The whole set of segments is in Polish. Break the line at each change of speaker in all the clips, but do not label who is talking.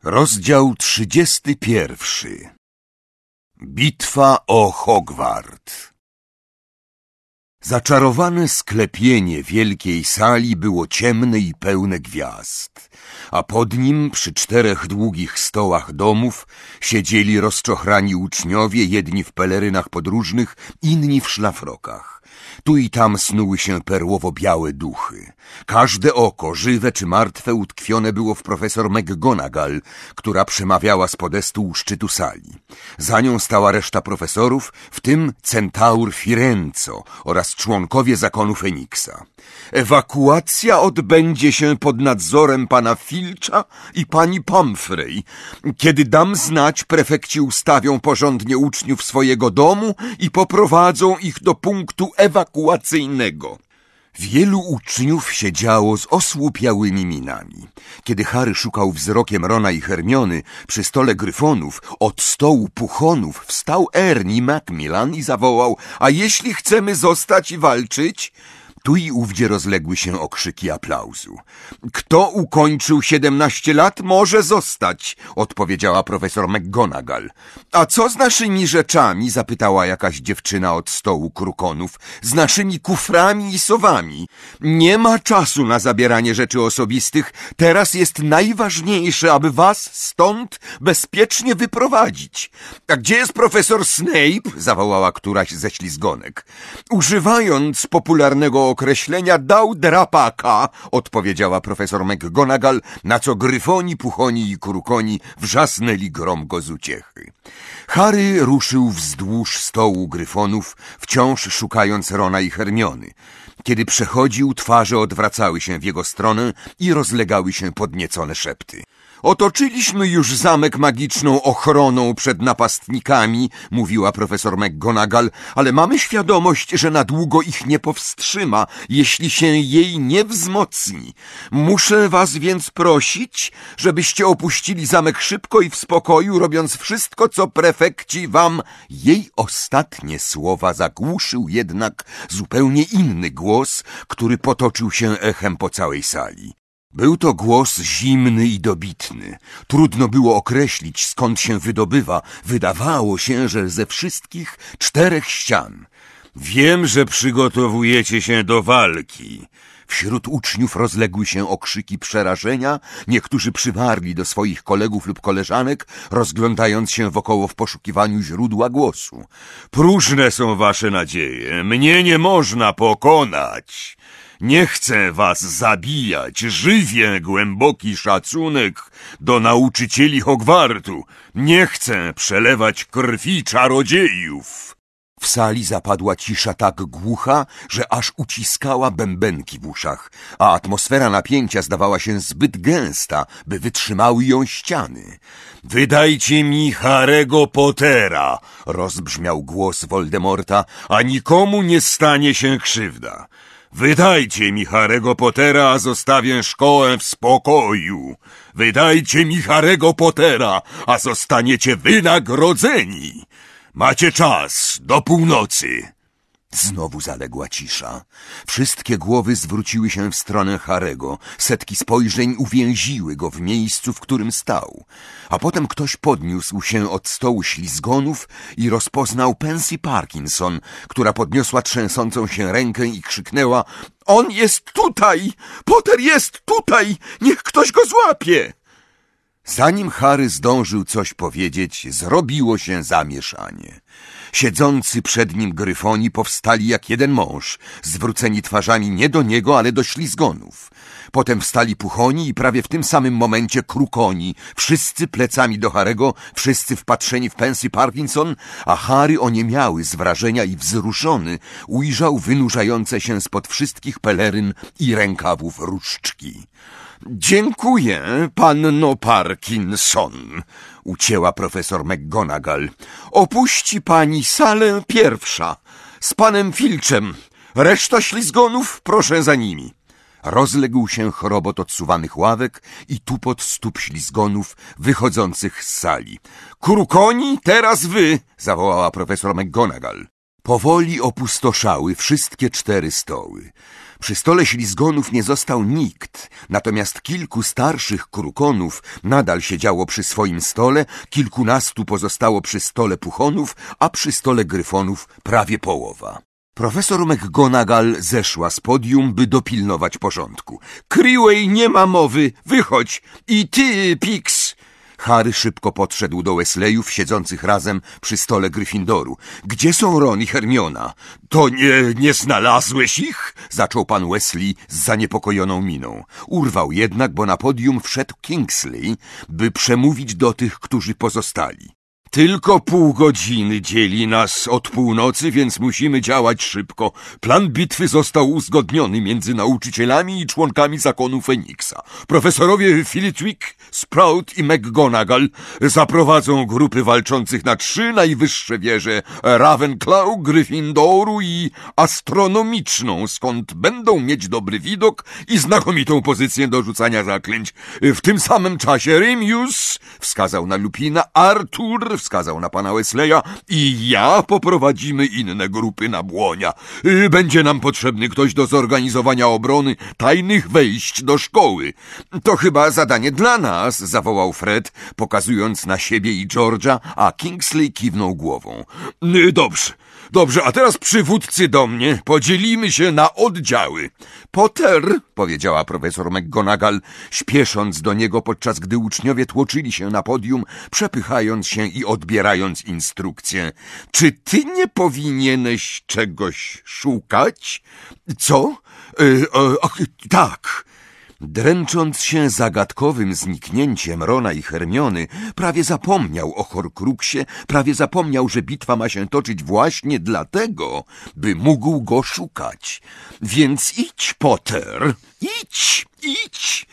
Rozdział 31. Bitwa o Hogwart. Zaczarowane sklepienie wielkiej sali było ciemne i pełne gwiazd, a pod nim przy 4 długich stołach domów siedzieli rozczochrani uczniowie, jedni w pelerynach podróżnych, inni w szlafrokach. Tu i tam snuły się perłowo-białe duchy. Każde oko, żywe czy martwe, utkwione było w profesor McGonagall, która przemawiała z podestu u szczytu sali. Za nią stała reszta profesorów, w tym centaur Firenzo oraz członkowie zakonu Feniksa. Ewakuacja odbędzie się pod nadzorem pana Filcha i pani Pomfrey. Kiedy dam znać, prefekci ustawią porządnie uczniów swojego domu i poprowadzą ich do punktu ewakuacyjnego. Wielu uczniów siedziało z osłupiałymi minami. Kiedy Harry szukał wzrokiem Rona i Hermiony przy stole gryfonów, od stołu puchonów wstał Ernie Macmillan i zawołał: a jeśli chcemy zostać i walczyć? Tu i ówdzie rozległy się okrzyki aplauzu. Kto ukończył 17 lat, może zostać, odpowiedziała profesor McGonagall. A co z naszymi rzeczami? Zapytała jakaś dziewczyna od stołu krukonów. Z naszymi kuframi i sowami. Nie ma czasu na zabieranie rzeczy osobistych. Teraz jest najważniejsze, aby was stąd bezpiecznie wyprowadzić. A gdzie jest profesor Snape? Zawołała któraś ze ślizgonek. Używając popularnego określenia dał drapaka, odpowiedziała profesor McGonagall, na co gryfoni, puchoni i krukoni wrzasnęli gromko z uciechy. Harry ruszył wzdłuż stołu gryfonów, wciąż szukając Rona i Hermiony. Kiedy przechodził, twarze odwracały się w jego stronę i rozlegały się podniecone szepty. Otoczyliśmy już zamek magiczną ochroną przed napastnikami, mówiła profesor McGonagall, ale mamy świadomość, że na długo ich nie powstrzyma, jeśli się jej nie wzmocni. Muszę was więc prosić, żebyście opuścili zamek szybko i w spokoju, robiąc wszystko, co prefekci wam. Jej ostatnie słowa zagłuszył jednak zupełnie inny głos, który potoczył się echem po całej sali. Był to głos zimny i dobitny. Trudno było określić, skąd się wydobywa. Wydawało się, że ze wszystkich 4 ścian. Wiem, że przygotowujecie się do walki. Wśród uczniów rozległy się okrzyki przerażenia. Niektórzy przywarli do swoich kolegów lub koleżanek, rozglądając się wokoło w poszukiwaniu źródła głosu. Próżne są wasze nadzieje. Mnie nie można pokonać. Nie chcę was zabijać, żywię głęboki szacunek do nauczycieli Hogwartu. Nie chcę przelewać krwi czarodziejów. W sali zapadła cisza tak głucha, że aż uciskała bębenki w uszach, a atmosfera napięcia zdawała się zbyt gęsta, by wytrzymały ją ściany. Wydajcie mi Harry'ego Pottera, rozbrzmiał głos Voldemorta, a nikomu nie stanie się krzywda. Wydajcie mi Harry'ego Pottera, a zostawię szkołę w spokoju. Wydajcie mi Harry'ego Pottera, a zostaniecie wynagrodzeni. Macie czas do północy. Znowu zaległa cisza. Wszystkie głowy zwróciły się w stronę Harry'ego. Setki spojrzeń uwięziły go w miejscu, w którym stał. A potem ktoś podniósł się od stołu ślizgonów i rozpoznał Pansy Parkinson, która podniosła trzęsącą się rękę i krzyknęła: on jest tutaj! Potter jest tutaj! Niech ktoś go złapie! Zanim Harry zdążył coś powiedzieć, zrobiło się zamieszanie. Siedzący przed nim gryfoni powstali jak jeden mąż, zwróceni twarzami nie do niego, ale do ślizgonów. Potem wstali puchoni i prawie w tym samym momencie krukoni, wszyscy plecami do Harry'ego, wszyscy wpatrzeni w Pansy Parkinson, a Harry oniemiały z wrażenia i wzruszony ujrzał wynurzające się spod wszystkich peleryn i rękawów różdżki. Dziękuję, panno Parkinson, ucięła profesor McGonagall. Opuści pani salę pierwsza, z panem Filchem. Reszta ślizgonów, proszę za nimi. Rozległ się chrobot odsuwanych ławek i tupot stóp ślizgonów wychodzących z sali. Krukoni, teraz wy, zawołała profesor McGonagall. Powoli opustoszały wszystkie 4 stoły. Przy stole ślizgonów nie został nikt, natomiast kilku starszych krukonów nadal siedziało przy swoim stole, kilkunastu pozostało przy stole puchonów, a przy stole gryfonów prawie połowa. Profesor McGonagall zeszła z podium, by dopilnować porządku. Creeway, nie ma mowy, wychodź! I ty, Pix! Harry szybko podszedł do Weasleyów siedzących razem przy stole Gryffindoru. Gdzie są Ron i Hermiona? To nie znalazłeś ich? Zaczął pan Weasley z zaniepokojoną miną. Urwał jednak, bo na podium wszedł Kingsley, by przemówić do tych, którzy pozostali. Tylko pół godziny dzieli nas od północy, więc musimy działać szybko. Plan bitwy został uzgodniony między nauczycielami i członkami zakonu Feniksa. Profesorowie Flitwick, Sprout i McGonagall zaprowadzą grupy walczących na 3 najwyższe wieże Ravenclaw, Gryffindoru i Astronomiczną, skąd będą mieć dobry widok i znakomitą pozycję do rzucania zaklęć. W tym samym czasie Remus wskazał na Lupina, Arthur wskazał na pana Weasleya i ja poprowadzimy inne grupy na błonia. Będzie nam potrzebny ktoś do zorganizowania obrony tajnych wejść do szkoły. To chyba zadanie dla nas, zawołał Fred, pokazując na siebie i George'a, a Kingsley kiwnął głową. Dobrze, a teraz przywódcy do mnie. Podzielimy się na oddziały. Potter, powiedziała profesor McGonagall, śpiesząc do niego, podczas gdy uczniowie tłoczyli się na podium, przepychając się i odbierając instrukcje. Czy ty nie powinieneś czegoś szukać? Co? Tak. Dręcząc się zagadkowym zniknięciem Rona i Hermiony, prawie zapomniał o Horcruxie, prawie zapomniał, że bitwa ma się toczyć właśnie dlatego, by mógł go szukać. Więc idź, Potter, idź.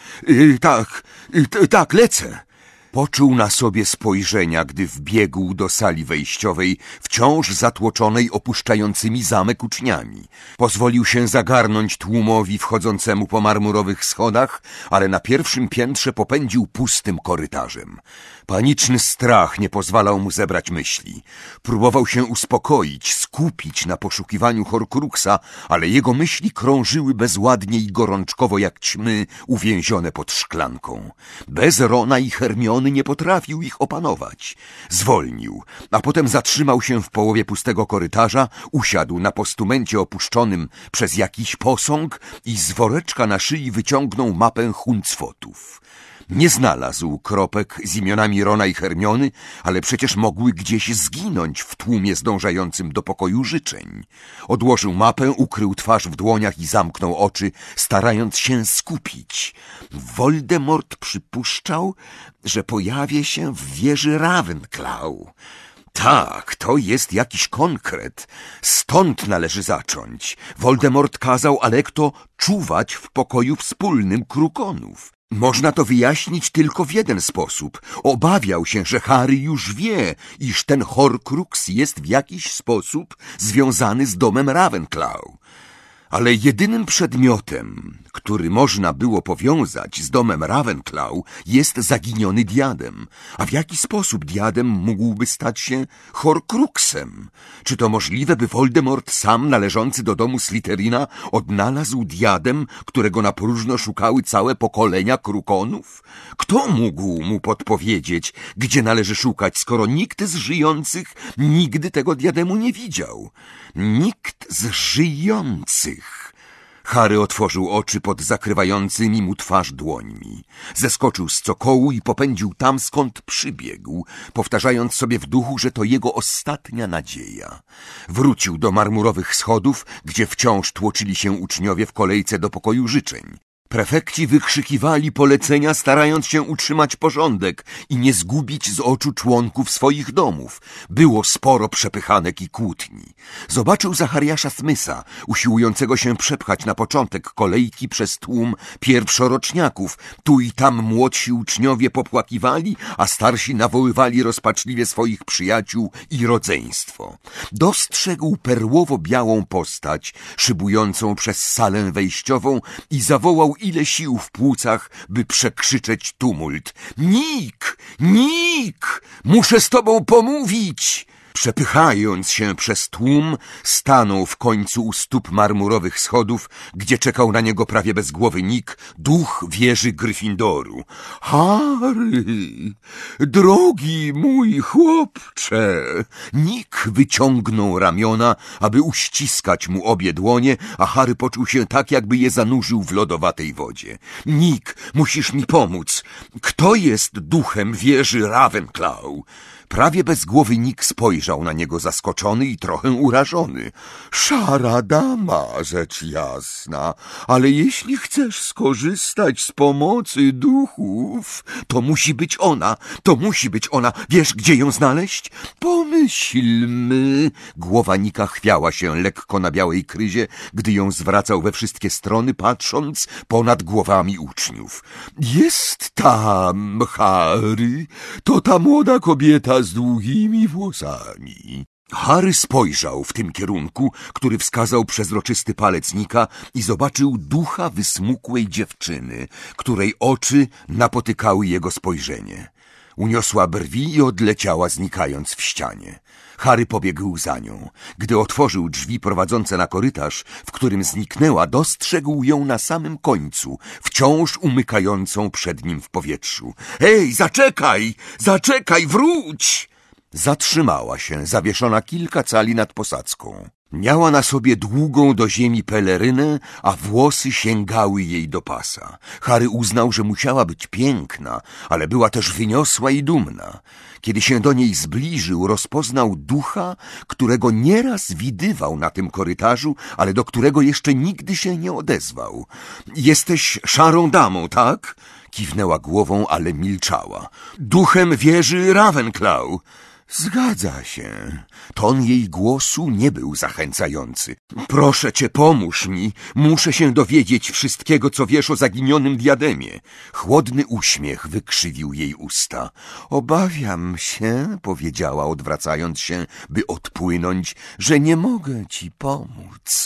Tak, lecę. Poczuł na sobie spojrzenia, gdy wbiegł do sali wejściowej, wciąż zatłoczonej opuszczającymi zamek uczniami. Pozwolił się zagarnąć tłumowi wchodzącemu po marmurowych schodach, ale na pierwszym piętrze popędził pustym korytarzem. Paniczny strach nie pozwalał mu zebrać myśli. Próbował się uspokoić, skupić na poszukiwaniu Horcruxa, ale jego myśli krążyły bezładnie i gorączkowo jak ćmy uwięzione pod szklanką. Bez Rona i Hermiony nie potrafił ich opanować. Zwolnił, a potem zatrzymał się w połowie pustego korytarza, usiadł na postumencie opuszczonym przez jakiś posąg i z woreczka na szyi wyciągnął mapę Huncfotów. Nie znalazł kropek z imionami Rona i Hermiony, ale przecież mogły gdzieś zginąć w tłumie zdążającym do pokoju życzeń. Odłożył mapę, ukrył twarz w dłoniach i zamknął oczy, starając się skupić. Voldemort przypuszczał, że pojawi się w wieży Ravenclaw. Tak, to jest jakiś konkret. Stąd należy zacząć. Voldemort kazał Alekto czuwać w pokoju wspólnym Krukonów. Można to wyjaśnić tylko w jeden sposób. Obawiał się, że Harry już wie, iż ten Horcrux jest w jakiś sposób związany z domem Ravenclaw. Ale jedynym przedmiotem, który można było powiązać z domem Ravenclaw, jest zaginiony diadem. A w jaki sposób diadem mógłby stać się Horcruxem? Czy to możliwe, by Voldemort sam, należący do domu Slytherina, odnalazł diadem, którego na próżno szukały całe pokolenia Krukonów? Kto mógł mu podpowiedzieć, gdzie należy szukać, skoro nikt z żyjących nigdy tego diademu nie widział? Nikt z żyjących. Harry otworzył oczy pod zakrywającymi mu twarz dłońmi. Zeskoczył z cokołu i popędził tam, skąd przybiegł, powtarzając sobie w duchu, że to jego ostatnia nadzieja. Wrócił do marmurowych schodów, gdzie wciąż tłoczyli się uczniowie w kolejce do pokoju życzeń. Prefekci wykrzykiwali polecenia, starając się utrzymać porządek i nie zgubić z oczu członków swoich domów. Było sporo przepychanek i kłótni. Zobaczył Zachariasza Smitha, usiłującego się przepchać na początek kolejki przez tłum pierwszoroczniaków. Tu i tam młodsi uczniowie popłakiwali, a starsi nawoływali rozpaczliwie swoich przyjaciół i rodzeństwo. Dostrzegł perłowo-białą postać, szybującą przez salę wejściową i zawołał ile sił w płucach, by przekrzyczeć tumult. Nick! Muszę z tobą pomówić! Przepychając się przez tłum, stanął w końcu u stóp marmurowych schodów, gdzie czekał na niego prawie bezgłowy Nick, duch wieży Gryffindoru. Harry, drogi mój chłopcze! Nick wyciągnął ramiona, aby uściskać mu obie dłonie, a Harry poczuł się tak, jakby je zanurzył w lodowatej wodzie. Nick, musisz mi pomóc. Kto jest duchem wieży Ravenclaw? Prawie bezgłowy Nick spojrzał na niego zaskoczony i trochę urażony. Szara dama, rzecz jasna, ale jeśli chcesz skorzystać z pomocy duchów, to musi być ona, Wiesz, gdzie ją znaleźć? Pomyślmy. Głowa Nika chwiała się lekko na białej kryzie, gdy ją zwracał we wszystkie strony, patrząc ponad głowami uczniów. Jest tam, Harry, to ta młoda kobieta z długimi włosami. Harry spojrzał w tym kierunku, który wskazał przezroczysty palec Nika i zobaczył ducha wysmukłej dziewczyny, której oczy napotykały jego spojrzenie. Uniosła brwi i odleciała, znikając w ścianie. Harry pobiegł za nią. Gdy otworzył drzwi prowadzące na korytarz, w którym zniknęła, dostrzegł ją na samym końcu, wciąż umykającą przed nim w powietrzu. Ej, zaczekaj, wróć! Zatrzymała się, zawieszona kilka cali nad posadzką. Miała na sobie długą do ziemi pelerynę, a włosy sięgały jej do pasa. Harry uznał, że musiała być piękna, ale była też wyniosła i dumna. Kiedy się do niej zbliżył, rozpoznał ducha, którego nieraz widywał na tym korytarzu, ale do którego jeszcze nigdy się nie odezwał. Jesteś szarą damą, tak? Kiwnęła głową, ale milczała. Duchem wieży Ravenclaw. Zgadza się. Ton jej głosu nie był zachęcający. Proszę cię, pomóż mi. Muszę się dowiedzieć wszystkiego, co wiesz o zaginionym diademie. Chłodny uśmiech wykrzywił jej usta. Obawiam się, powiedziała, odwracając się, by odpłynąć, że nie mogę ci pomóc.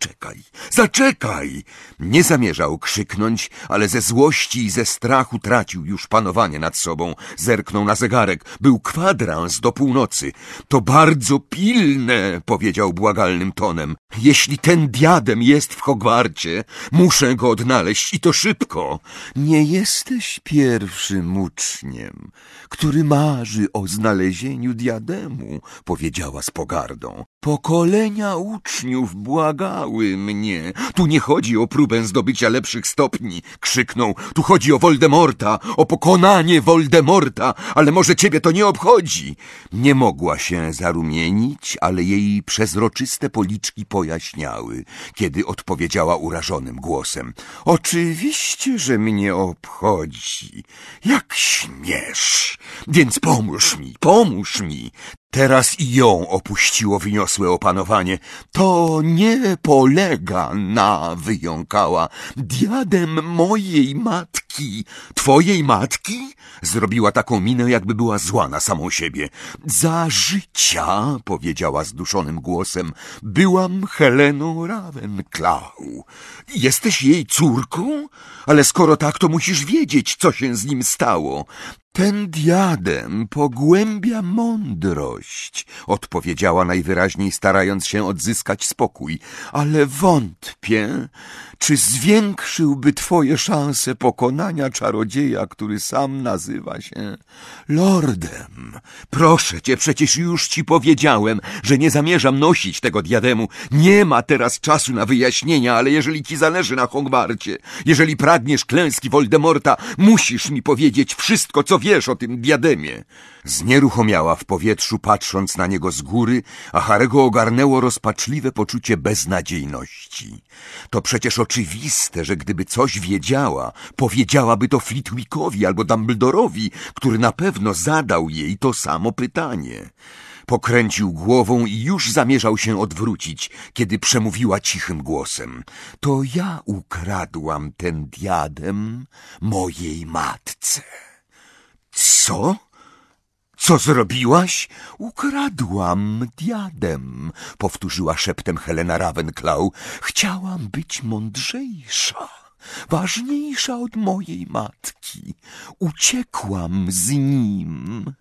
Zaczekaj! Nie zamierzał krzyknąć, ale ze złości i ze strachu tracił już panowanie nad sobą. Zerknął na zegarek. Był kwadrans do północy. To bardzo pilne, powiedział błagalnym tonem. Jeśli ten diadem jest w Hogwarcie, muszę go odnaleźć i to szybko. Nie jesteś pierwszym uczniem, który marzy o znalezieniu diademu, powiedziała z pogardą. Pokolenia uczniów błagały mnie. Tu nie chodzi o próbę zdobycia lepszych stopni, krzyknął. Tu chodzi o Voldemorta, o pokonanie Voldemorta, ale może ciebie to nie obchodzi. Nie mogła się zarumienić, ale jej przezroczyste policzki pojaśniały, kiedy odpowiedziała urażonym głosem. Oczywiście, że mnie obchodzi. Jak śmiesz. Więc pomóż mi. Teraz i ją opuściło wyniosłe opanowanie. To nie polega na, wyjąkała, diadem mojej matki. Twojej matki? Zrobiła taką minę, jakby była zła na samą siebie. Za życia, powiedziała zduszonym głosem, byłam Heleną Ravenclaw. Jesteś jej córką? Ale skoro tak, to musisz wiedzieć, co się z nim stało. Ten diadem pogłębia mądrość, odpowiedziała najwyraźniej, starając się odzyskać spokój, ale wątpię, czy zwiększyłby twoje szanse pokonania czarodzieja, który sam nazywa się Lordem. Proszę cię, przecież już ci powiedziałem, że nie zamierzam nosić tego diademu. Nie ma teraz czasu na wyjaśnienia, ale jeżeli ci zależy na Hogwarcie, jeżeli pragniesz klęski Voldemorta, musisz mi powiedzieć wszystko, co wiesz o tym diademie. Znieruchomiała w powietrzu, patrząc na niego z góry, a Harego ogarnęło rozpaczliwe poczucie beznadziejności. To przecież oczywiste, że gdyby coś wiedziała, powiedziałaby to Flitwickowi albo Dumbledorowi, który na pewno zadał jej to samo pytanie. Pokręcił głową i już zamierzał się odwrócić, kiedy przemówiła cichym głosem. To ja ukradłam ten diadem mojej matce. Co? Co zrobiłaś? Ukradłam diadem, powtórzyła szeptem Helena Ravenclaw. Chciałam być mądrzejsza, ważniejsza od mojej matki. Uciekłam z nim.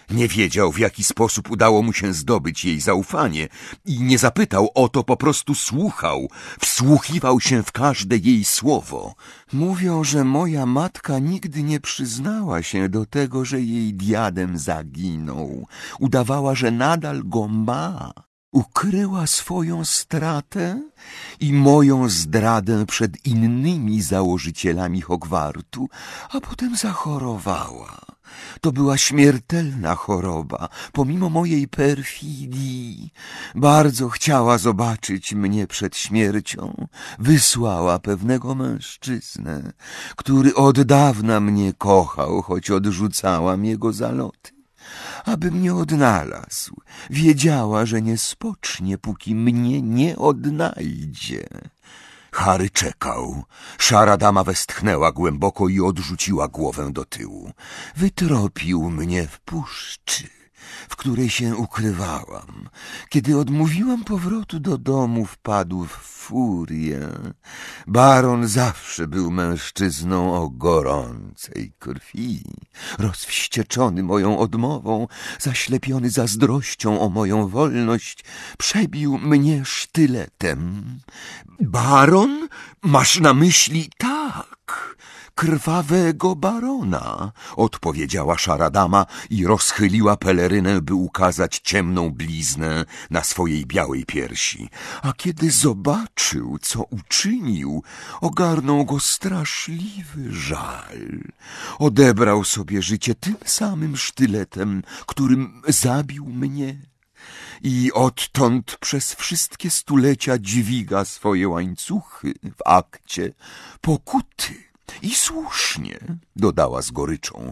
Nie wiedział, w jaki sposób udało mu się zdobyć jej zaufanie i nie zapytał o to, po prostu słuchał, wsłuchiwał się w każde jej słowo. Mówią, że moja matka nigdy nie przyznała się do tego, że jej diadem zaginął. Udawała, że nadal go ma. Ukryła swoją stratę i moją zdradę przed innymi założycielami Hogwartu, a potem zachorowała. To była śmiertelna choroba, pomimo mojej perfidii. Bardzo chciała zobaczyć mnie przed śmiercią. Wysłała pewnego mężczyznę, który od dawna mnie kochał, choć odrzucałam jego zaloty. Aby mnie odnalazł, wiedziała, że nie spocznie, póki mnie nie odnajdzie. Harry czekał. Szara dama westchnęła głęboko i odrzuciła głowę do tyłu. Wytropił mnie w puszczy, w której się ukrywałam. Kiedy odmówiłam powrotu do domu, wpadł w furię. Baron zawsze był mężczyzną o gorącej krwi. Rozwścieczony moją odmową, zaślepiony zazdrością o moją wolność, przebił mnie sztyletem. Baron? Masz na myśli tak, krwawego barona, odpowiedziała szara dama i rozchyliła pelerynę, by ukazać ciemną bliznę na swojej białej piersi. A kiedy zobaczył, co uczynił, ogarnął go straszliwy żal. Odebrał sobie życie tym samym sztyletem, którym zabił mnie. I odtąd przez wszystkie stulecia dźwiga swoje łańcuchy w akcie pokuty. I słusznie, dodała z goryczą.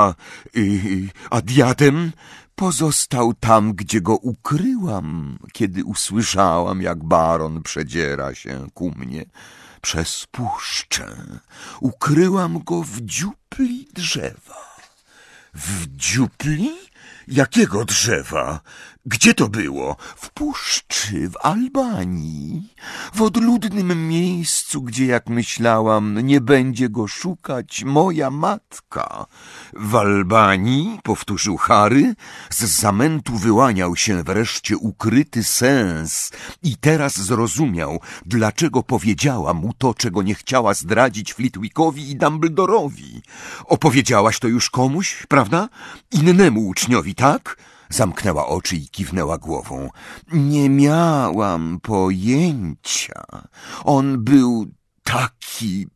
A diadem pozostał tam, gdzie go ukryłam, kiedy usłyszałam, jak baron przedziera się ku mnie przez puszczę. Ukryłam go w dziupli drzewa. W dziupli? Jakiego drzewa? Gdzie to było? W puszczy, w Albanii, w odludnym miejscu, gdzie, jak myślałam, nie będzie go szukać moja matka. W Albanii? Powtórzył Harry. Z zamętu wyłaniał się wreszcie ukryty sens i teraz zrozumiał, dlaczego powiedziała mu to, czego nie chciała zdradzić Flitwickowi i Dumbledorowi. Opowiedziałaś to już komuś, prawda? Innemu uczniowi, tak? Zamknęła oczy i kiwnęła głową. Nie miałam pojęcia. On był taki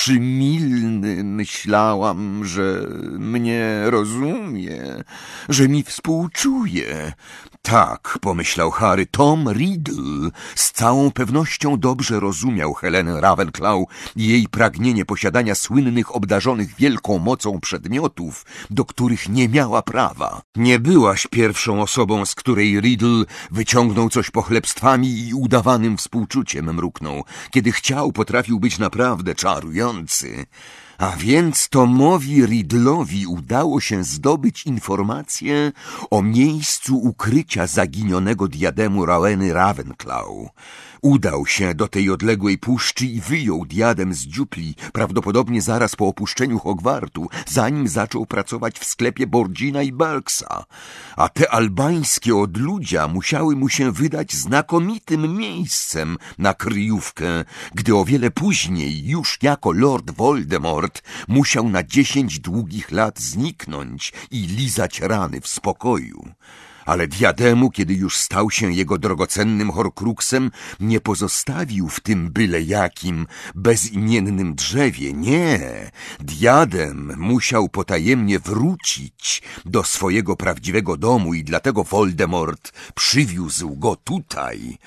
przymilny. Myślałam, że mnie rozumie, że mi współczuje. Tak, pomyślał Harry, Tom Riddle z całą pewnością dobrze rozumiał Helenę Ravenclaw i jej pragnienie posiadania słynnych, obdarzonych wielką mocą przedmiotów, do których nie miała prawa. Nie byłaś pierwszą osobą, z której Riddle wyciągnął coś pochlebstwami i udawanym współczuciem, mruknął. Kiedy chciał, potrafił być naprawdę czarujący. A więc Tomowi Riddle'owi udało się zdobyć informację o miejscu ukrycia zaginionego diademu Roweny Ravenclaw. Udał się do tej odległej puszczy i wyjął diadem z dziupli, prawdopodobnie zaraz po opuszczeniu Hogwartu, zanim zaczął pracować w sklepie Borgina i Bulksa. A te albańskie odludzia musiały mu się wydać znakomitym miejscem na kryjówkę, gdy o wiele później, już jako Lord Voldemort, musiał na 10 długich lat zniknąć i lizać rany w spokoju. Ale diademu, kiedy już stał się jego drogocennym horcruxem, nie pozostawił w tym byle jakim, bezimiennym drzewie. Nie, diadem musiał potajemnie wrócić do swojego prawdziwego domu i dlatego Voldemort przywiózł go tutaj.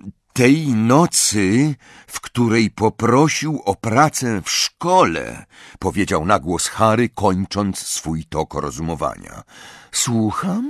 Tej nocy, w której poprosił o pracę w szkole, powiedział na głos Harry, kończąc swój tok rozumowania. Słucham?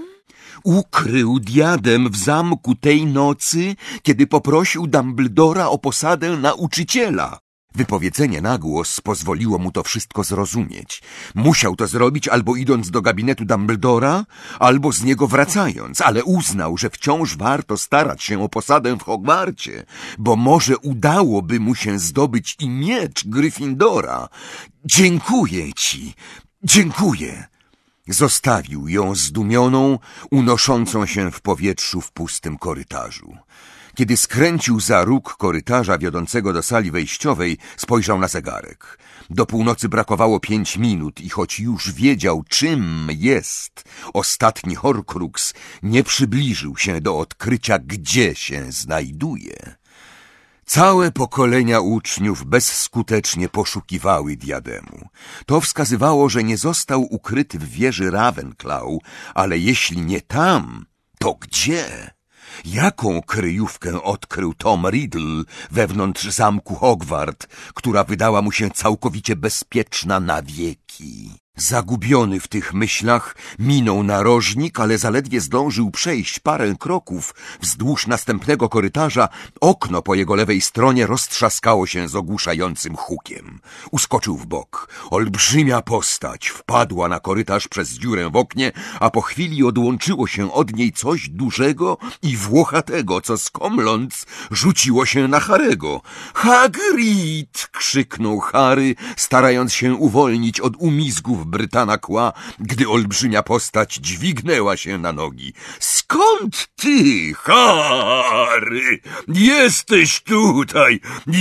Ukrył diadem w zamku tej nocy, kiedy poprosił Dumbledora o posadę nauczyciela. Wypowiedzenie na głos pozwoliło mu to wszystko zrozumieć. Musiał to zrobić albo idąc do gabinetu Dumbledora, albo z niego wracając, ale uznał, że wciąż warto starać się o posadę w Hogwarcie, bo może udałoby mu się zdobyć i miecz Gryffindora. Dziękuję ci, dziękuję. Zostawił ją zdumioną, unoszącą się w powietrzu w pustym korytarzu. Kiedy skręcił za róg korytarza wiodącego do sali wejściowej, spojrzał na zegarek. Do północy brakowało 5 minut i choć już wiedział, czym jest ostatni Horcrux, nie przybliżył się do odkrycia, gdzie się znajduje. Całe pokolenia uczniów bezskutecznie poszukiwały diademu. To wskazywało, że nie został ukryty w wieży Ravenclaw, ale jeśli nie tam, to gdzie? Jaką kryjówkę odkrył Tom Riddle wewnątrz zamku Hogwart, która wydała mu się całkowicie bezpieczna na wieki? Zagubiony w tych myślach, minął narożnik, ale zaledwie zdążył przejść parę kroków wzdłuż następnego korytarza, okno po jego lewej stronie roztrzaskało się z ogłuszającym hukiem. Uskoczył w bok. Olbrzymia postać wpadła na korytarz przez dziurę w oknie, a po chwili odłączyło się od niej coś dużego i włochatego, co skomląc rzuciło się na Harry'ego. Hagrid! Krzyknął Harry, starając się uwolnić od umizgów Brytana Kła, gdy olbrzymia postać dźwignęła się na nogi. Skąd ty, Harry? Jesteś tutaj!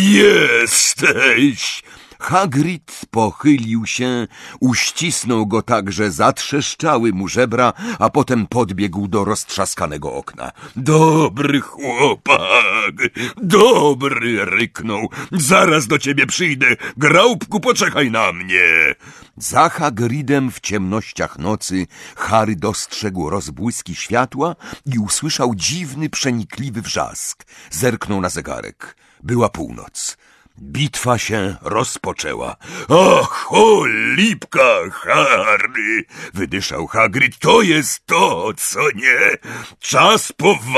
Jesteś! Hagrid pochylił się, uścisnął go tak, że zatrzeszczały mu żebra, a potem podbiegł do roztrzaskanego okna. Dobry chłopak, dobry, ryknął. Zaraz do ciebie przyjdę. Graupku, poczekaj na mnie. Za Hagridem w ciemnościach nocy Harry dostrzegł rozbłyski światła i usłyszał dziwny, przenikliwy wrzask. Zerknął na zegarek. Była północ. Bitwa się rozpoczęła. Och, cholipka, Harry! Wydyszał Hagrid. To jest to, co nie? Czas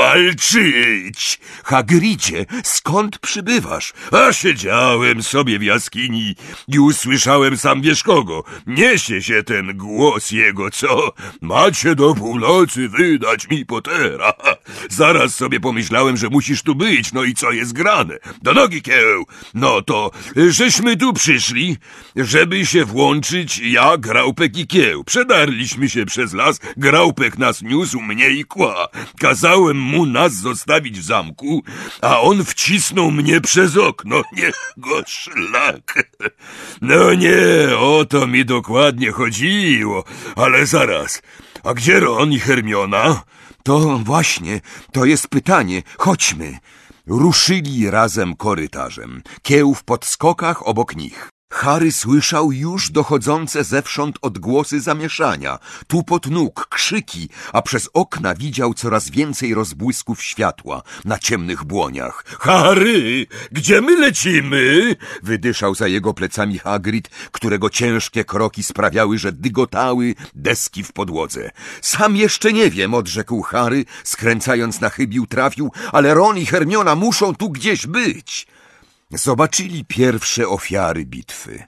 powalczyć! Hagridzie, skąd przybywasz? A siedziałem sobie w jaskini i usłyszałem sam wiesz kogo. Niesie się ten głos jego, co? Macie do północy wydać mi Pottera. Zaraz sobie pomyślałem, że musisz tu być, no i co jest grane? Do nogi, kieł! No to, żeśmy tu przyszli, żeby się włączyć ja, Graupek i Kieł. Przedarliśmy się przez las, Graupek nas niósł, mnie i Kła. Kazałem mu nas zostawić w zamku, a on wcisnął mnie przez okno. Niech go szlak. No nie, o to mi dokładnie chodziło. Ale zaraz, a gdzie Ron i Hermiona? To właśnie, to jest pytanie. Chodźmy. Ruszyli razem korytarzem. Kieł w podskokach obok nich. Harry słyszał już dochodzące zewsząd odgłosy zamieszania, tupot nóg, krzyki, a przez okna widział coraz więcej rozbłysków światła na ciemnych błoniach. Harry, gdzie my lecimy? Wydyszał za jego plecami Hagrid, którego ciężkie kroki sprawiały, że dygotały deski w podłodze. Sam jeszcze nie wiem, odrzekł Harry, skręcając na chybił trafił, ale Ron i Hermiona muszą tu gdzieś być. Zobaczyli pierwsze ofiary bitwy.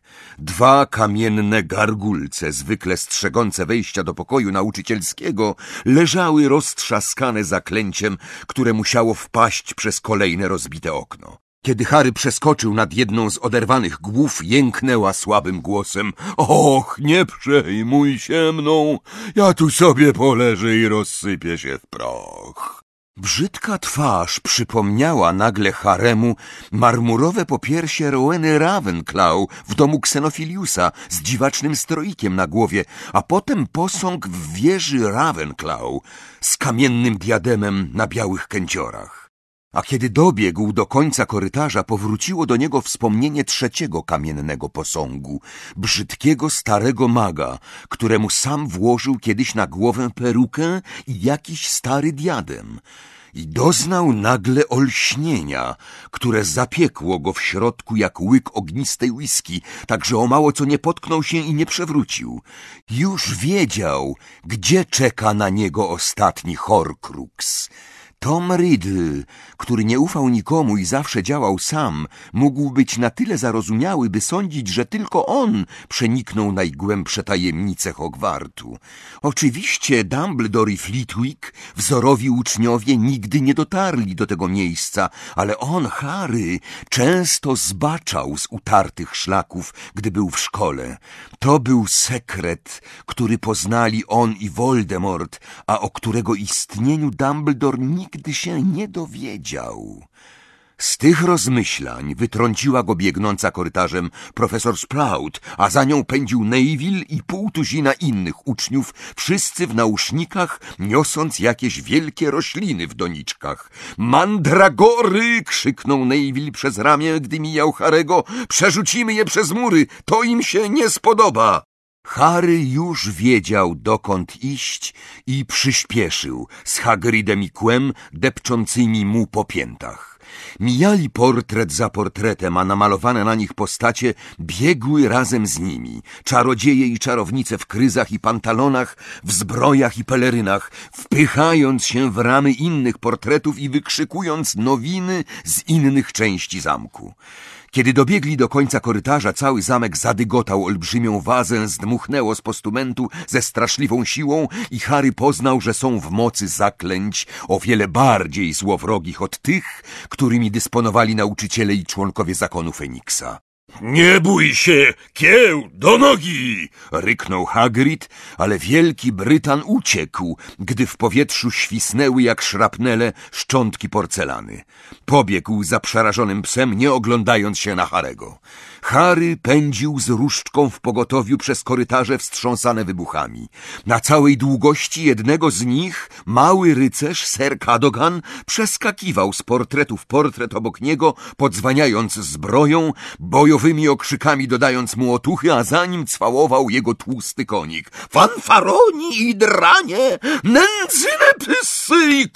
2 kamienne gargulce, zwykle strzegące wejścia do pokoju nauczycielskiego, leżały roztrzaskane zaklęciem, które musiało wpaść przez kolejne rozbite okno. Kiedy Harry przeskoczył nad jedną z oderwanych głów, jęknęła słabym głosem: Och, nie przejmuj się mną, ja tu sobie poleżę i rozsypię się w proch. Brzydka twarz przypomniała nagle Haremu marmurowe popiersie Roweny Ravenclaw w domu Ksenofiliusa z dziwacznym stroikiem na głowie, a potem posąg w wieży Ravenclaw z kamiennym diademem na białych kęciorach. A kiedy dobiegł do końca korytarza, powróciło do niego wspomnienie 3. kamiennego posągu, brzydkiego starego maga, któremu sam włożył kiedyś na głowę perukę i jakiś stary diadem. I doznał nagle olśnienia, które zapiekło go w środku jak łyk ognistej whisky, tak że o mało co nie potknął się i nie przewrócił. Już wiedział, gdzie czeka na niego ostatni Horcrux. Tom Riddle, który nie ufał nikomu i zawsze działał sam, mógł być na tyle zarozumiały, by sądzić, że tylko on przeniknął najgłębsze tajemnice Hogwartu. Oczywiście Dumbledore i Flitwick, wzorowi uczniowie, nigdy nie dotarli do tego miejsca, ale on, Harry, często zbaczał z utartych szlaków, gdy był w szkole. To był sekret, który poznali on i Voldemort, a o którego istnieniu Dumbledore nigdy się nie dowiedział. Z tych rozmyślań wytrąciła go biegnąca korytarzem profesor Sprout, a za nią pędził Neville i pół tuzina innych uczniów, wszyscy w nausznikach, niosąc jakieś wielkie rośliny w doniczkach. Mandragory! Krzyknął Neville przez ramię, gdy mijał Harego. Przerzucimy je przez mury, to im się nie spodoba. Harry już wiedział, dokąd iść i przyspieszył z Hagridem i Quem depczącymi mu po piętach. Mijali portret za portretem, a namalowane na nich postacie biegły razem z nimi. Czarodzieje i czarownice w kryzach i pantalonach, w zbrojach i pelerynach, wpychając się w ramy innych portretów i wykrzykując nowiny z innych części zamku. Kiedy dobiegli do końca korytarza, cały zamek zadygotał olbrzymią wazę, zdmuchnęło z postumentu ze straszliwą siłą i Harry poznał, że są w mocy zaklęć o wiele bardziej złowrogich od tych, którymi dysponowali nauczyciele i członkowie zakonu Feniksa. Nie bój się, kieł, do nogi! Ryknął Hagrid, ale wielki Brytan uciekł, gdy w powietrzu świsnęły jak szrapnele szczątki porcelany. Pobiegł za przerażonym psem, nie oglądając się na Harego. Harry pędził z różdżką w pogotowiu przez korytarze wstrząsane wybuchami. Na całej długości jednego z nich mały rycerz, Sir Cadogan, przeskakiwał z portretu w portret obok niego, podzwaniając zbroją, bojowymi okrzykami dodając mu otuchy, a za nim cwałował jego tłusty konik. Fanfaroni i dranie, nędzne psy i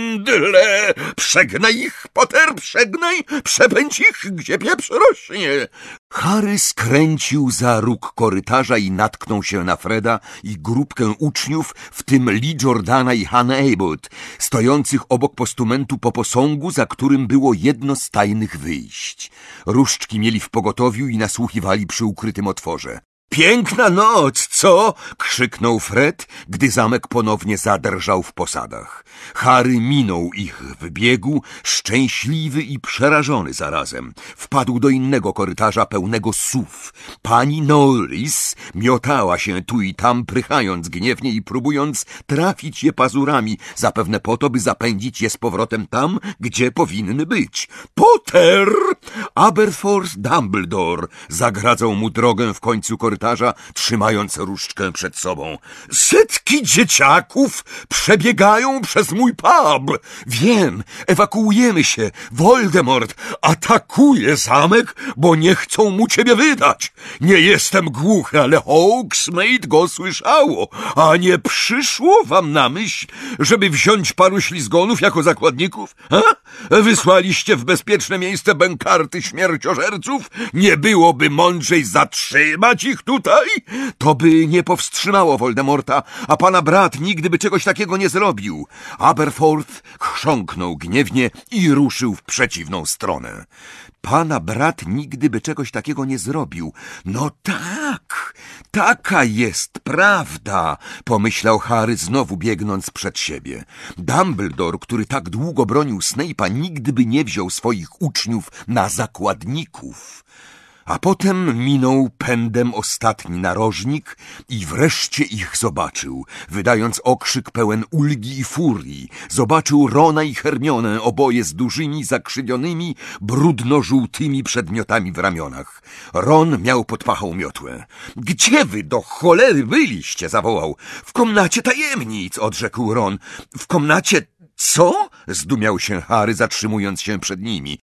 kundle, przegnaj ich, Potter, przegnaj, przepędź ich, gdzie pieprz rośnie. Harry skręcił za róg korytarza i natknął się na Freda i grupkę uczniów, w tym Lee Jordana i Hannah Abbott, stojących obok postumentu po posągu, za którym było jedno z tajnych wyjść. Różdżki mieli w pogotowiu i nasłuchiwali przy ukrytym otworze. Piękna noc, co? Krzyknął Fred, gdy zamek ponownie zadrżał w posadach. Harry minął ich w biegu, szczęśliwy i przerażony zarazem. Wpadł do innego korytarza pełnego sów. Pani Norris miotała się tu i tam, prychając gniewnie i próbując trafić je pazurami, zapewne po to, by zapędzić je z powrotem tam, gdzie powinny być. Potter! Aberforth Dumbledore zagradzał mu drogę w końcu korytarza, trzymając różdżkę przed sobą. Setki dzieciaków przebiegają przez mój pub. Wiem, ewakuujemy się. Voldemort atakuje zamek, bo nie chcą mu ciebie wydać. Nie jestem głuchy, ale Hogsmeade go słyszało, a nie przyszło wam na myśl, żeby wziąć paru ślizgonów jako zakładników? Wysłaliście w bezpieczne miejsce bękarty śmierciożerców? Nie byłoby mądrzej zatrzymać ich tutaj? To by nie powstrzymało Voldemorta, a pana brat nigdy by czegoś takiego nie zrobił. Aberforth chrząknął gniewnie i ruszył w przeciwną stronę. Pana brat nigdy by czegoś takiego nie zrobił. No tak, taka jest prawda, pomyślał Harry, znowu biegnąc przed siebie. Dumbledore, który tak długo bronił Snape'a, nigdy by nie wziął swoich uczniów na zakładników. A potem minął pędem ostatni narożnik i wreszcie ich zobaczył, wydając okrzyk pełen ulgi i furii. Zobaczył Rona i Hermionę, oboje z dużymi, zakrzywionymi, brudno-żółtymi przedmiotami w ramionach. Ron miał pod pachą miotłę. — Gdzie wy do cholery byliście? — zawołał. — W komnacie tajemnic — odrzekł Ron. — W komnacie... Co? — zdumiał się Harry, zatrzymując się przed nimi.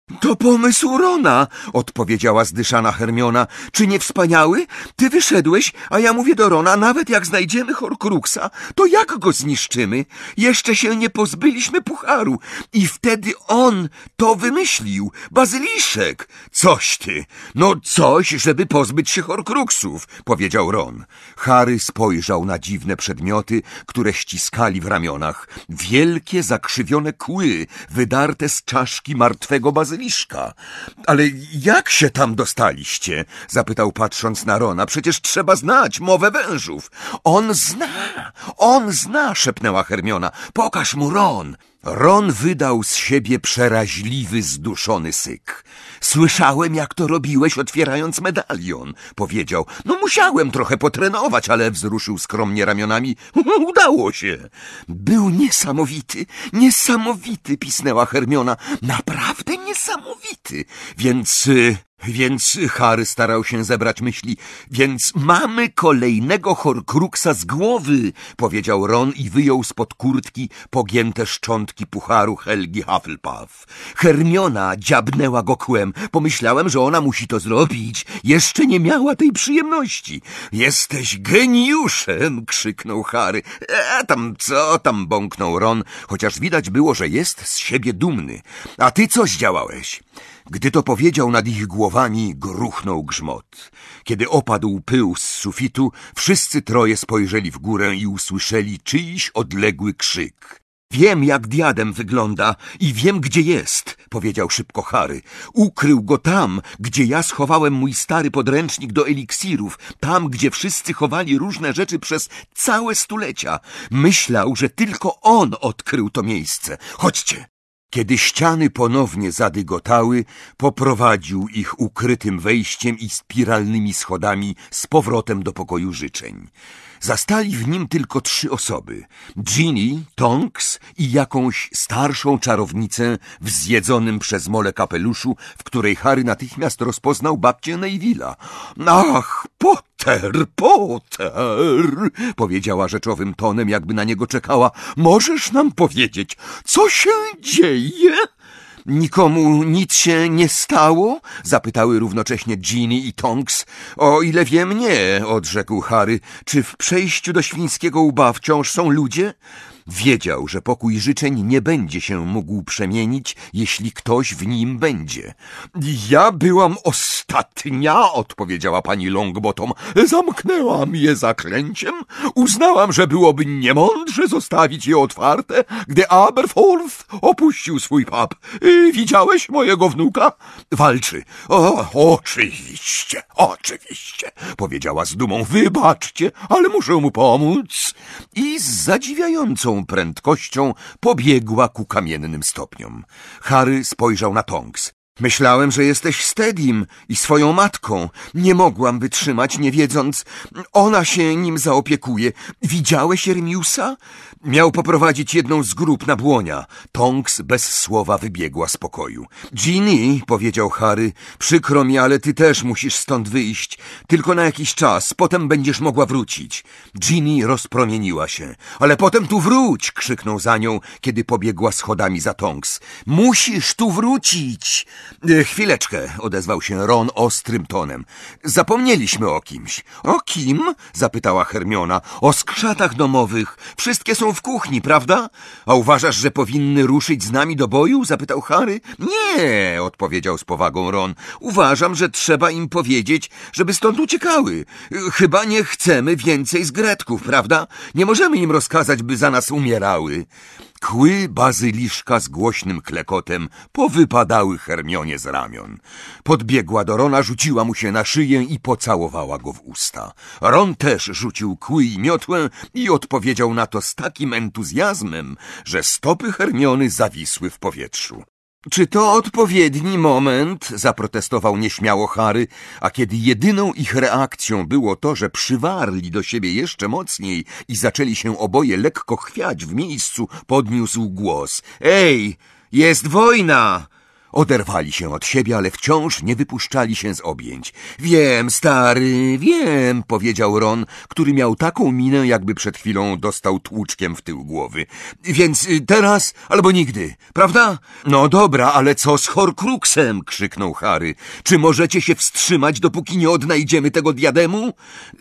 To pomysł Rona, odpowiedziała zdyszana Hermiona. Czy nie wspaniały? Ty wyszedłeś, a ja mówię do Rona, nawet jak znajdziemy Horcruxa, to jak go zniszczymy? Jeszcze się nie pozbyliśmy pucharu. I wtedy on to wymyślił. Bazyliszek. Coś ty. No coś, żeby pozbyć się Horcruxów, powiedział Ron. Harry spojrzał na dziwne przedmioty, które ściskali w ramionach. Wielkie, zakrzywione kły, wydarte z czaszki martwego bazyliszka. Ale jak się tam dostaliście? Zapytał, patrząc na Rona. Przecież trzeba znać mowę wężów. On zna, szepnęła Hermiona. Pokaż mu, Ron. Ron wydał z siebie przeraźliwy, zduszony syk. Słyszałem, jak to robiłeś, otwierając medalion, powiedział. No musiałem trochę potrenować, ale wzruszył skromnie ramionami. Udało się. Był niesamowity, pisnęła Hermiona. Naprawdę niesamowity. Więc Harry starał się zebrać myśli. Więc mamy kolejnego Horcruxa z głowy, powiedział Ron i wyjął spod kurtki pogięte szczątki pucharu Helgi Hufflepuff. Hermiona dziabnęła go kłem. Pomyślałem, że ona musi to zrobić. Jeszcze nie miała tej przyjemności. Jesteś geniuszem, krzyknął Harry. Co tam, bąknął Ron, chociaż widać było, że jest z siebie dumny. A ty co zdziałałeś? Gdy to powiedział, nad ich głowami gruchnął grzmot. Kiedy opadł pył z sufitu, wszyscy troje spojrzeli w górę i usłyszeli czyjś odległy krzyk. Wiem, jak diadem wygląda i wiem, gdzie jest, powiedział szybko Harry. Ukrył go tam, gdzie ja schowałem mój stary podręcznik do eliksirów, tam, gdzie wszyscy chowali różne rzeczy przez całe stulecia. Myślał, że tylko on odkrył to miejsce. Chodźcie. Kiedy ściany ponownie zadygotały, poprowadził ich ukrytym wejściem i spiralnymi schodami z powrotem do pokoju życzeń. Zastali w nim tylko 3 osoby. Ginny, Tonks i jakąś starszą czarownicę w zjedzonym przez mole kapeluszu, w której Harry natychmiast rozpoznał babcię Neville'a. Ach, Potter, powiedziała rzeczowym tonem, jakby na niego czekała. Możesz nam powiedzieć, co się dzieje? Nikomu nic się nie stało? Zapytały równocześnie Ginny i Tonks. O ile wiem, nie, odrzekł Harry. Czy w przejściu do Świńskiego Łba wciąż są ludzie? Wiedział, że pokój życzeń nie będzie się mógł przemienić, jeśli ktoś w nim będzie. Ja byłam ostatnia, odpowiedziała pani Longbottom. Zamknęłam je zaklęciem. Uznałam, że byłoby niemądrze zostawić je otwarte, gdy Aberforth opuścił swój pub. Widziałeś mojego wnuka? Walczy. Oczywiście, powiedziała z dumą. Wybaczcie, ale muszę mu pomóc. I z zadziwiającą prędkością pobiegła ku kamiennym stopniom. Harry spojrzał na Tonks. Myślałem, że jesteś z Teddym i swoją matką. Nie mogłam wytrzymać, nie wiedząc. Ona się nim zaopiekuje. Widziałeś Ermiusa? Miał poprowadzić jedną z grup na błonia. Tonks bez słowa wybiegła z pokoju. Ginny, powiedział Harry, przykro mi, ale ty też musisz stąd wyjść. Tylko na jakiś czas, potem będziesz mogła wrócić. Ginny rozpromieniła się. Ale potem tu wróć, krzyknął za nią, kiedy pobiegła schodami za Tonks. Musisz tu wrócić. Chwileczkę, odezwał się Ron ostrym tonem. Zapomnieliśmy o kimś. O kim? Zapytała Hermiona. O skrzatach domowych. Wszystkie są w kuchni, prawda? A uważasz, że powinny ruszyć z nami do boju? Zapytał Harry. Nie, odpowiedział z powagą Ron. Uważam, że trzeba im powiedzieć, żeby stąd uciekały. Chyba nie chcemy więcej zgredków, prawda? Nie możemy im rozkazać, by za nas umierały. Kły bazyliszka z głośnym klekotem powypadały Hermionie z ramion. Podbiegła do Rona, rzuciła mu się na szyję i pocałowała go w usta. Ron też rzucił kły i miotłę i odpowiedział na to z takim entuzjazmem, że stopy Hermiony zawisły w powietrzu. Czy to odpowiedni moment? Zaprotestował nieśmiało Harry, a kiedy jedyną ich reakcją było to, że przywarli do siebie jeszcze mocniej i zaczęli się oboje lekko chwiać w miejscu, podniósł głos. Ej, jest wojna! Oderwali się od siebie, ale wciąż nie wypuszczali się z objęć. Wiem, stary, wiem, powiedział Ron, który miał taką minę, jakby przed chwilą dostał tłuczkiem w tył głowy. Więc teraz albo nigdy, prawda? No dobra, ale co z Horcruxem? Krzyknął Harry. Czy możecie się wstrzymać, dopóki nie odnajdziemy tego diademu?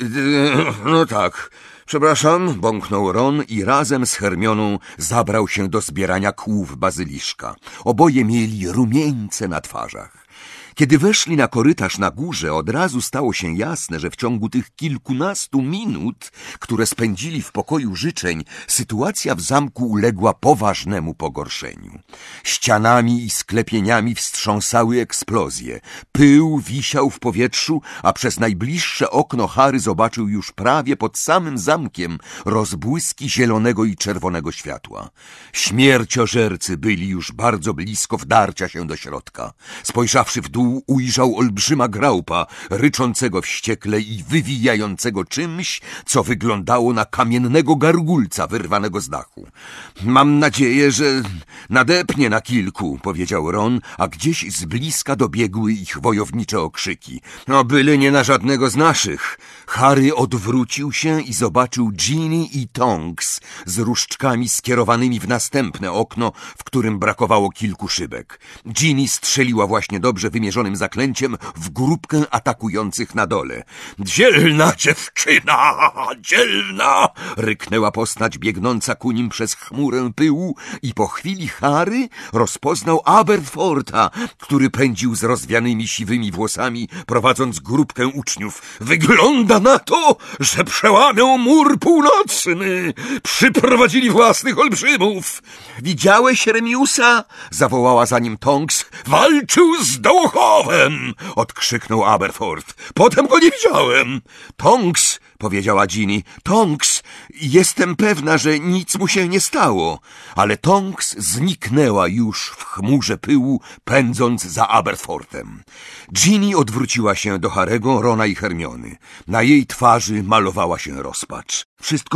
No tak. Przepraszam, bąknął Ron i razem z Hermioną zabrał się do zbierania kłów bazyliszka. Oboje mieli rumieńce na twarzach. Kiedy weszli na korytarz na górze, od razu stało się jasne, że w ciągu tych kilkunastu minut, które spędzili w pokoju życzeń, sytuacja w zamku uległa poważnemu pogorszeniu. Ścianami i sklepieniami wstrząsały eksplozje. Pył wisiał w powietrzu, a przez najbliższe okno Harry zobaczył już prawie pod samym zamkiem rozbłyski zielonego i czerwonego światła. Śmierciożercy byli już bardzo blisko wdarcia się do środka. Spojrzawszy w dół, ujrzał olbrzyma graupa, ryczącego wściekle i wywijającego czymś, co wyglądało na kamiennego gargulca wyrwanego z dachu. Mam nadzieję, że nadepnie na kilku, powiedział Ron, a gdzieś z bliska dobiegły ich wojownicze okrzyki. No byle nie na żadnego z naszych. Harry odwrócił się i zobaczył Ginny i Tonks z różdżkami skierowanymi w następne okno, w którym brakowało kilku szybek. Ginny strzeliła właśnie dobrze wymierzonym zaklęciem w grupkę atakujących na dole. Dzielna dziewczyna, dzielna! Ryknęła postać biegnąca ku nim przez chmurę pyłu i po chwili Harry rozpoznał Aberforta, który pędził z rozwianymi siwymi włosami, prowadząc grupkę uczniów. Wygląda na to, że przełamią mur północny. Przyprowadzili własnych olbrzymów. Widziałeś Remiusa? Zawołała za nim Tonks. Walczył z Dołchowem! Odkrzyknął Aberfort. Potem go nie widziałem. Tonks, powiedziała Ginny. Tonks, jestem pewna, że nic mu się nie stało. Ale Tonks zniknęła już w chmurze pyłu, pędząc za Aberfortem. Ginny odwróciła się do Harry'ego, Rona i Hermiony. Na jej twarzy malowała się rozpacz.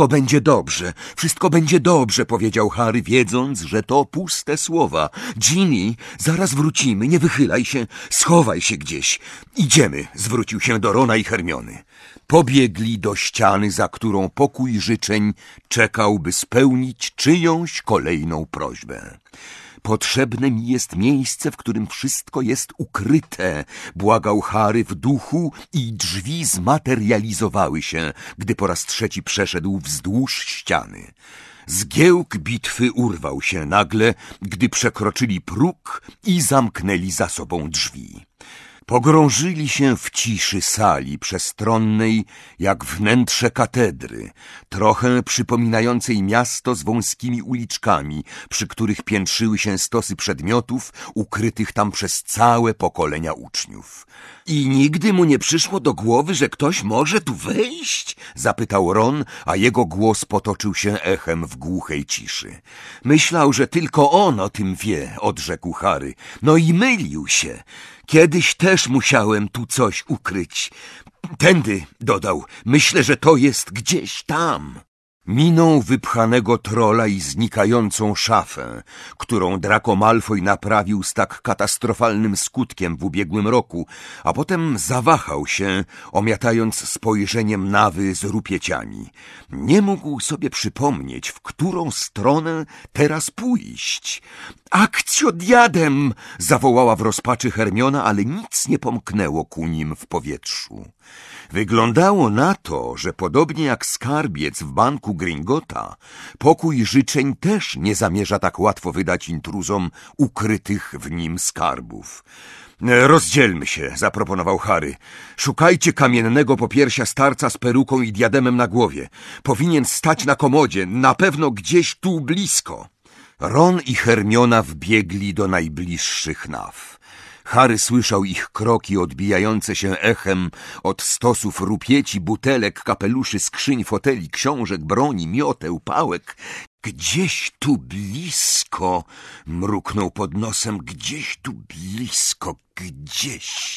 Wszystko będzie dobrze, powiedział Harry, wiedząc, że to puste słowa. Ginny, zaraz wrócimy, nie wychylaj się, schowaj się gdzieś. Idziemy, zwrócił się do Rona i Hermiony. Pobiegli do ściany, za którą pokój życzeń czekał, by spełnić czyjąś kolejną prośbę. Potrzebne mi jest miejsce, w którym wszystko jest ukryte, błagał Harry w duchu i drzwi zmaterializowały się, gdy po raz trzeci przeszedł wzdłuż ściany. Zgiełk bitwy urwał się nagle, gdy przekroczyli próg i zamknęli za sobą drzwi. Pogrążyli się w ciszy sali przestronnej, jak wnętrze katedry, trochę przypominającej miasto z wąskimi uliczkami, przy których piętrzyły się stosy przedmiotów ukrytych tam przez całe pokolenia uczniów. I nigdy mu nie przyszło do głowy, że ktoś może tu wejść? Zapytał Ron, a jego głos potoczył się echem w głuchej ciszy. Myślał, że tylko on o tym wie, odrzekł Harry. No i mylił się. Kiedyś też musiałem tu coś ukryć. Tędy, dodał, myślę, że to jest gdzieś tam. Minął wypchanego trola i znikającą szafę, którą Draco Malfoy naprawił z tak katastrofalnym skutkiem w ubiegłym roku, a potem zawahał się, omiatając spojrzeniem nawy z rupieciami. Nie mógł sobie przypomnieć, w którą stronę teraz pójść. Akcjo diadem! Zawołała w rozpaczy Hermiona, ale nic nie pomknęło ku nim w powietrzu. Wyglądało na to, że podobnie jak skarbiec w banku Gringotta, pokój życzeń też nie zamierza tak łatwo wydać intruzom ukrytych w nim skarbów. Rozdzielmy się, zaproponował Harry. Szukajcie kamiennego popiersia starca z peruką i diademem na głowie. Powinien stać na komodzie, na pewno gdzieś tu blisko. Ron i Hermiona wbiegli do najbliższych naw. Harry słyszał ich kroki odbijające się echem od stosów rupieci, butelek, kapeluszy, skrzyń, foteli, książek, broni, mioteł, pałek. Gdzieś tu blisko, mruknął pod nosem, gdzieś tu blisko, gdzieś.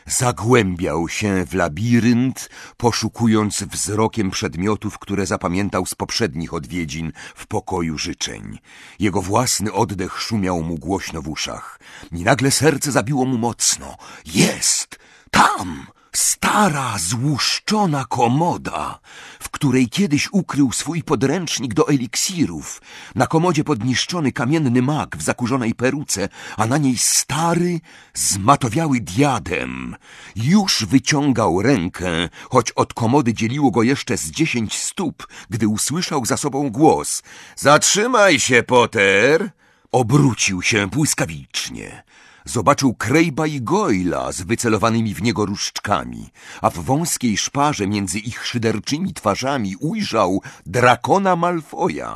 Zagłębiał się w labirynt, poszukując wzrokiem przedmiotów, które zapamiętał z poprzednich odwiedzin w pokoju życzeń. Jego własny oddech szumiał mu głośno w uszach. I nagle serce zabiło mu mocno. Jest! Tam! Stara, złuszczona komoda, w której kiedyś ukrył swój podręcznik do eliksirów. Na komodzie podniszczony kamienny mak w zakurzonej peruce, a na niej stary, zmatowiały diadem. Już wyciągał rękę, choć od komody dzieliło go jeszcze z 10 stóp, gdy usłyszał za sobą głos. Zatrzymaj się, Potter! Obrócił się błyskawicznie. Zobaczył Crabbe'a i Goyla z wycelowanymi w niego różdżkami, a w wąskiej szparze między ich szyderczymi twarzami ujrzał Drakona Malfoya.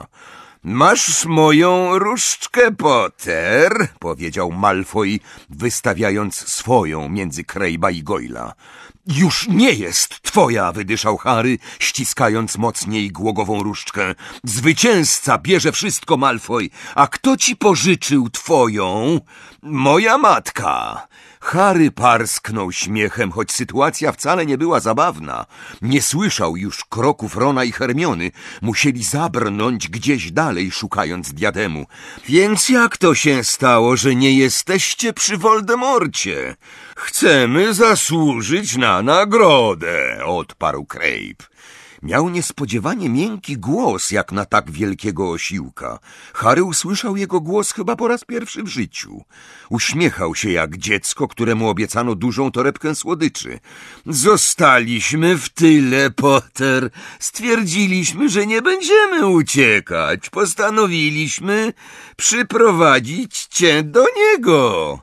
Masz moją różdżkę, Potter, powiedział Malfoy, wystawiając swoją między Crabbe'a i Goyla. Już nie jest twoja, wydyszał Harry, ściskając mocniej głogową różdżkę. Zwycięzca bierze wszystko, Malfoy. A kto ci pożyczył twoją? Moja matka. Harry parsknął śmiechem, choć sytuacja wcale nie była zabawna. Nie słyszał już kroków Rona i Hermiony. Musieli zabrnąć gdzieś dalej, szukając diademu. Więc jak to się stało, że nie jesteście przy Voldemorcie? Chcemy zasłużyć na nagrodę, odparł Crabe. Miał niespodziewanie miękki głos, jak na tak wielkiego osiłka. Harry usłyszał jego głos chyba po raz pierwszy w życiu. Uśmiechał się jak dziecko, któremu obiecano dużą torebkę słodyczy. Zostaliśmy w tyle, Potter. Stwierdziliśmy, że nie będziemy uciekać. Postanowiliśmy przyprowadzić cię do niego.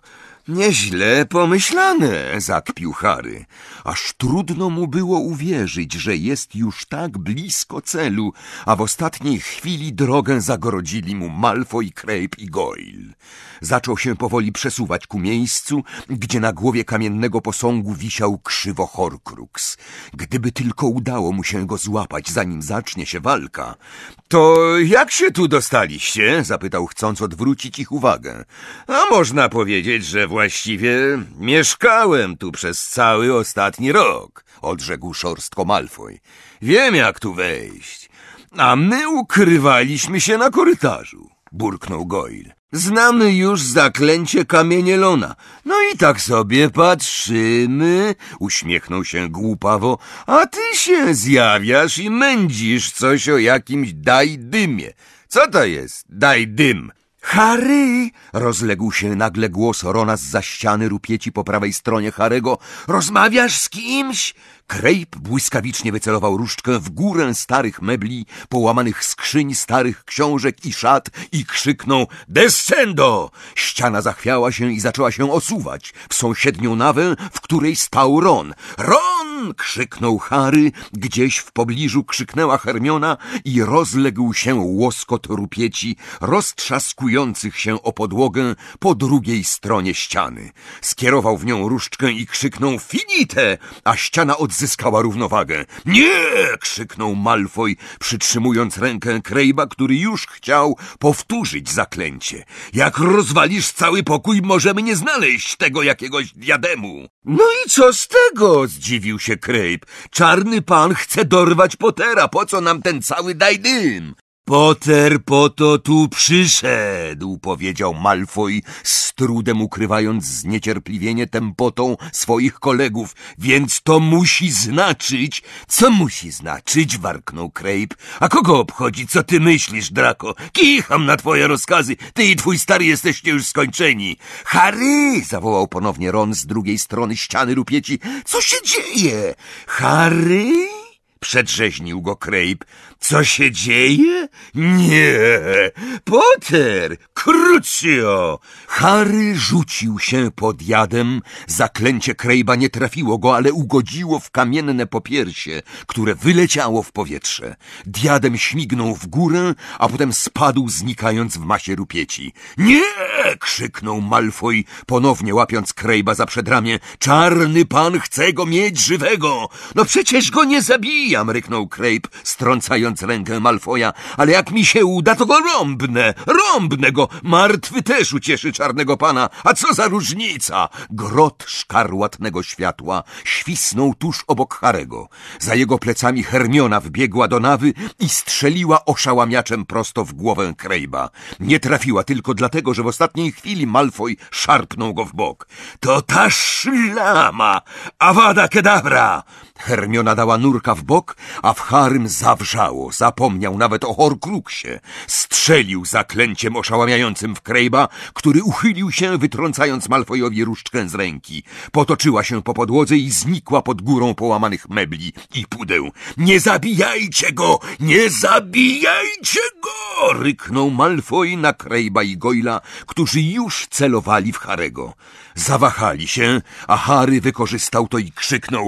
Nieźle pomyślane, zakpił Harry. Aż trudno mu było uwierzyć, że jest już tak blisko celu, a w ostatniej chwili drogę zagrodzili mu Malfoy, Crabe i Goyle. Zaczął się powoli przesuwać ku miejscu, gdzie na głowie kamiennego posągu wisiał krzywo Horcrux. Gdyby tylko udało mu się go złapać, zanim zacznie się walka. To jak się tu dostaliście? Zapytał, chcąc odwrócić ich uwagę. A można powiedzieć, że właściwie mieszkałem tu przez cały ostatni rok, odrzekł szorstko Malfoy. Wiem, jak tu wejść. A my ukrywaliśmy się na korytarzu, burknął Goyle. Znamy już zaklęcie Kamienielona. No i tak sobie patrzymy, uśmiechnął się głupawo, a ty się zjawiasz i mędzisz coś o jakimś dajdymie. Co to jest dajdym? Harry! Rozległ się nagle głos Rona zza ściany rupieci po prawej stronie Harry'ego. Rozmawiasz z kimś? Crabe błyskawicznie wycelował różdżkę w górę starych mebli, połamanych skrzyń, starych książek i szat i krzyknął Descendo! Ściana zachwiała się i zaczęła się osuwać w sąsiednią nawę, w której stał Ron. Ron! Krzyknął Harry, gdzieś w pobliżu krzyknęła Hermiona i rozległ się łoskot rupieci roztrzaskujących się o podłogę po drugiej stronie ściany. Skierował w nią różdżkę i krzyknął Finite! A ściana odzyskała równowagę. Nie! Krzyknął Malfoy, przytrzymując rękę Crabe'a, który już chciał powtórzyć zaklęcie. Jak rozwalisz cały pokój, możemy nie znaleźć tego jakiegoś diademu. No i co z tego? Zdziwił się Crabe. Czarny pan chce dorwać Pottera. Po co nam ten cały dajdym? Potter po to tu przyszedł, powiedział Malfoy, z trudem ukrywając zniecierpliwienie tępotą swoich kolegów. Więc to musi znaczyć... Co musi znaczyć? Warknął Crabe. A kogo obchodzi, co ty myślisz, Draco? Kicham na twoje rozkazy. Ty i twój stary jesteście już skończeni. Harry! Zawołał ponownie Ron z drugiej strony ściany rupieci. Co się dzieje? Harry? Przedrzeźnił go Crabe. Co się dzieje? Nie! Potter! Crucio! Harry rzucił się pod jadem. Zaklęcie Crabe'a nie trafiło go, ale ugodziło w kamienne popiersie, które wyleciało w powietrze. Diadem śmignął w górę, a potem spadł, znikając w masie rupieci. Nie! Krzyknął Malfoy, ponownie łapiąc Crabe'a za przedramię. Czarny pan chce go mieć żywego! No przecież go nie zabijam! Ryknął Crabe, strącając wyciągając rękę Malfoja. Ale jak mi się uda, to go rąbnę go. Martwy też ucieszy czarnego pana. A co za różnica? Grot szkarłatnego światła świsnął tuż obok Harego. Za jego plecami Hermiona wbiegła do nawy i strzeliła oszałamiaczem prosto w głowę Crabbe'a. Nie trafiła tylko dlatego, że w ostatniej chwili Malfoy szarpnął go w bok. To ta szlama! Avada Kedavra! Hermiona dała nurka w bok, a w Harrym zawrzało. Zapomniał nawet o Horcruxie. Strzelił zaklęciem oszałamiającym w Crabbe'a, który uchylił się, wytrącając Malfoyowi różdżkę z ręki. Potoczyła się po podłodze i znikła pod górą połamanych mebli i pudeł. Nie zabijajcie go! Nie zabijajcie go! Ryknął Malfoy na Crabbe'a i Goyla, którzy już celowali w Harego. Zawahali się, a Harry wykorzystał to i krzyknął: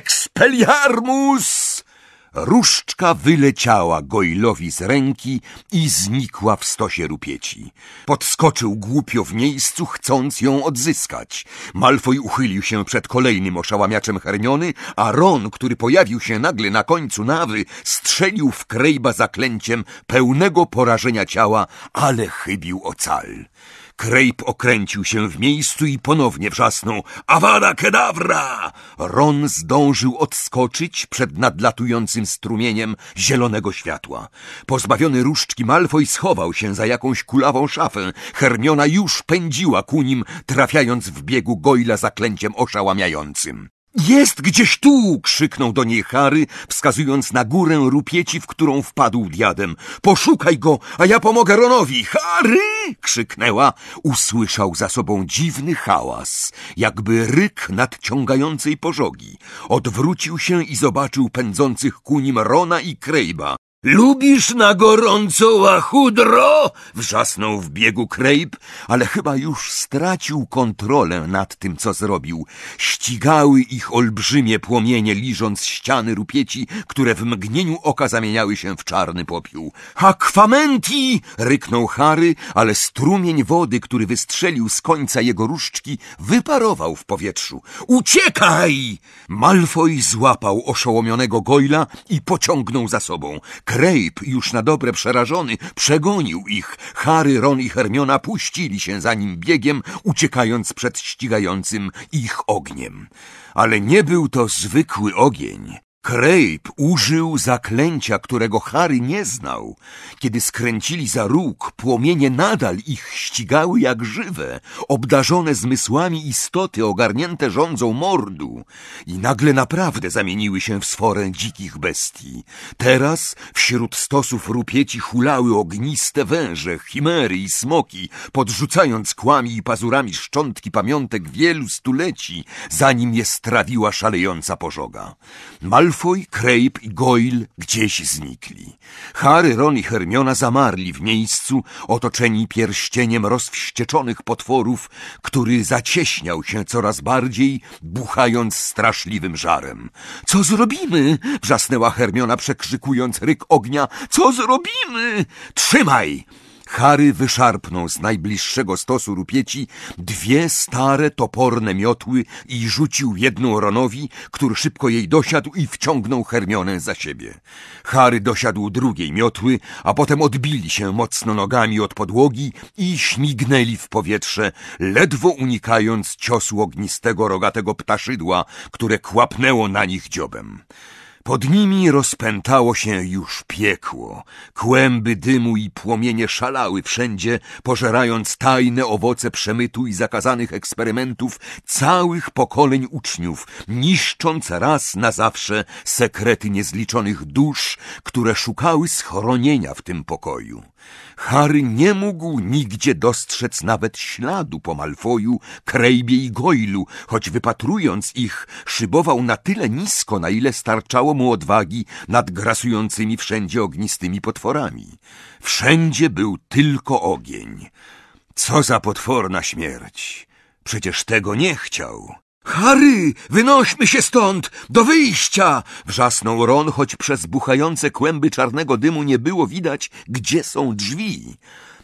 Expelliarmus! Różdżka wyleciała Goylowi z ręki i znikła w stosie rupieci. Podskoczył głupio w miejscu, chcąc ją odzyskać. Malfoy uchylił się przed kolejnym oszałamiaczem Hermiony, a Ron, który pojawił się nagle na końcu nawy, strzelił w Crabbe'a zaklęciem pełnego porażenia ciała, ale chybił o cal. Crabbe okręcił się w miejscu i ponownie wrzasnął: Avada Kedavra! Ron zdążył odskoczyć przed nadlatującym strumieniem zielonego światła. Pozbawiony różdżki Malfoy schował się za jakąś kulawą szafę. Hermiona już pędziła ku nim, trafiając w biegu Goyla zaklęciem oszałamiającym. Jest gdzieś tu! Krzyknął do niej Harry, wskazując na górę rupieci, w którą wpadł diadem. Poszukaj go, a ja pomogę Ronowi! Harry! Krzyknęła. Usłyszał za sobą dziwny hałas, jakby ryk nadciągającej pożogi. Odwrócił się i zobaczył pędzących ku nim Rona i Crabbe'a. Lubisz na gorąco łachudro? Wrzasnął w biegu Crabbe, ale chyba już stracił kontrolę nad tym, co zrobił. Ścigały ich olbrzymie płomienie, liżąc ściany rupieci, które w mgnieniu oka zamieniały się w czarny popiół. Aquamenti! Ryknął Harry, ale strumień wody, który wystrzelił z końca jego różdżki, wyparował w powietrzu. Uciekaj! Malfoy złapał oszołomionego Goyla i pociągnął za sobą. Crabbe, już na dobre przerażony, przegonił ich. Harry, Ron i Hermiona puścili się za nim biegiem, uciekając przed ścigającym ich ogniem. Ale nie był to zwykły ogień. Crabbe użył zaklęcia, którego Harry nie znał. Kiedy skręcili za róg, płomienie nadal ich ścigały jak żywe, obdarzone zmysłami istoty ogarnięte żądzą mordu. I nagle naprawdę zamieniły się w sforę dzikich bestii. Teraz wśród stosów rupieci hulały ogniste węże, chimery i smoki, podrzucając kłami i pazurami szczątki pamiątek wielu stuleci, zanim je strawiła szalejąca pożoga. Malfoy, Crabbe i Goyle gdzieś znikli. Harry, Ron i Hermiona zamarli w miejscu, otoczeni pierścieniem rozwścieczonych potworów, który zacieśniał się coraz bardziej, buchając straszliwym żarem. Co zrobimy? Wrzasnęła Hermiona, przekrzykując ryk ognia. Co zrobimy? Trzymaj! Harry wyszarpnął z najbliższego stosu rupieci 2 stare, toporne miotły i rzucił jedną Ronowi, który szybko jej dosiadł i wciągnął Hermionę za siebie. Harry dosiadł drugiej miotły, a potem odbili się mocno nogami od podłogi i śmignęli w powietrze, ledwo unikając ciosu ognistego, rogatego ptaszydła, które kłapnęło na nich dziobem. Pod nimi rozpętało się już piekło. Kłęby dymu i płomienie szalały wszędzie, pożerając tajne owoce przemytu i zakazanych eksperymentów całych pokoleń uczniów, niszcząc raz na zawsze sekrety niezliczonych dusz, które szukały schronienia w tym pokoju. Harry nie mógł nigdzie dostrzec nawet śladu po Malfoyu, Crabbe'ie i Goylu, choć wypatrując ich, szybował na tyle nisko, na ile starczało mu odwagi nad grasującymi wszędzie ognistymi potworami. Wszędzie był tylko ogień. Co za potworna śmierć! Przecież tego nie chciał. Harry, wynośmy się stąd, do wyjścia! Wrzasnął Ron, choć przez buchające kłęby czarnego dymu nie było widać, gdzie są drzwi.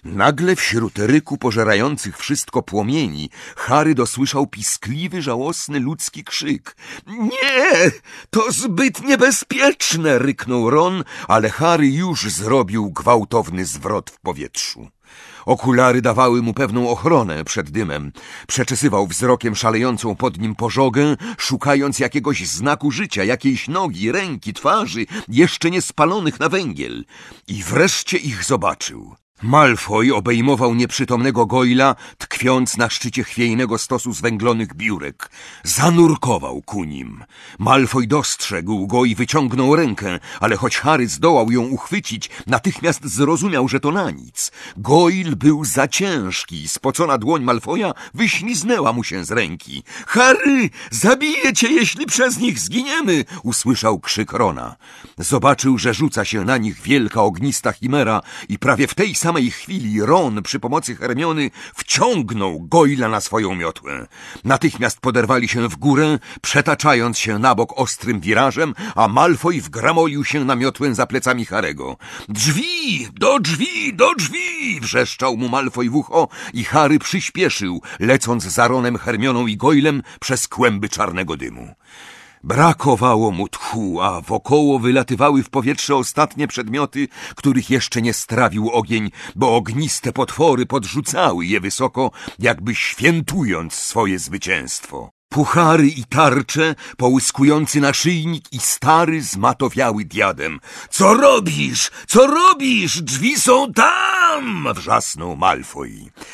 Nagle wśród ryku pożerających wszystko płomieni Harry dosłyszał piskliwy, żałosny ludzki krzyk. Nie, to zbyt niebezpieczne, ryknął Ron, ale Harry już zrobił gwałtowny zwrot w powietrzu. Okulary dawały mu pewną ochronę przed dymem. Przeczesywał wzrokiem szalejącą pod nim pożogę, szukając jakiegoś znaku życia, jakiejś nogi, ręki, twarzy, jeszcze nie spalonych na węgiel. I wreszcie ich zobaczył. Malfoy obejmował nieprzytomnego Goyla, tkwiąc na szczycie chwiejnego stosu zwęglonych biurek. Zanurkował ku nim. Malfoy dostrzegł go i wyciągnął rękę, ale choć Harry zdołał ją uchwycić, natychmiast zrozumiał, że to na nic. Goyle był za ciężki, spocona dłoń Malfoya wyśliznęła mu się z ręki. Harry, zabiję cię, jeśli przez nich zginiemy! Usłyszał krzyk Rona. Zobaczył, że rzuca się na nich wielka ognista chimera i prawie w tej samej chwili Ron przy pomocy Hermiony wciągnął Goyla na swoją miotłę. Natychmiast poderwali się w górę, przetaczając się na bok ostrym wirażem, a Malfoy wgramolił się na miotłę za plecami Harego. Drzwi! Do drzwi! Do drzwi! Wrzeszczał mu Malfoy w ucho i Harry przyspieszył, lecąc za Ronem, Hermioną i Goylem przez kłęby czarnego dymu. Brakowało mu tchu, a wokoło wylatywały w powietrze ostatnie przedmioty, których jeszcze nie strawił ogień, bo ogniste potwory podrzucały je wysoko, jakby świętując swoje zwycięstwo. Puchary i tarcze, połyskujący naszyjnik i stary, zmatowiały diadem. Co robisz? Co robisz? Drzwi są tam! Wrzasnął Malfoy.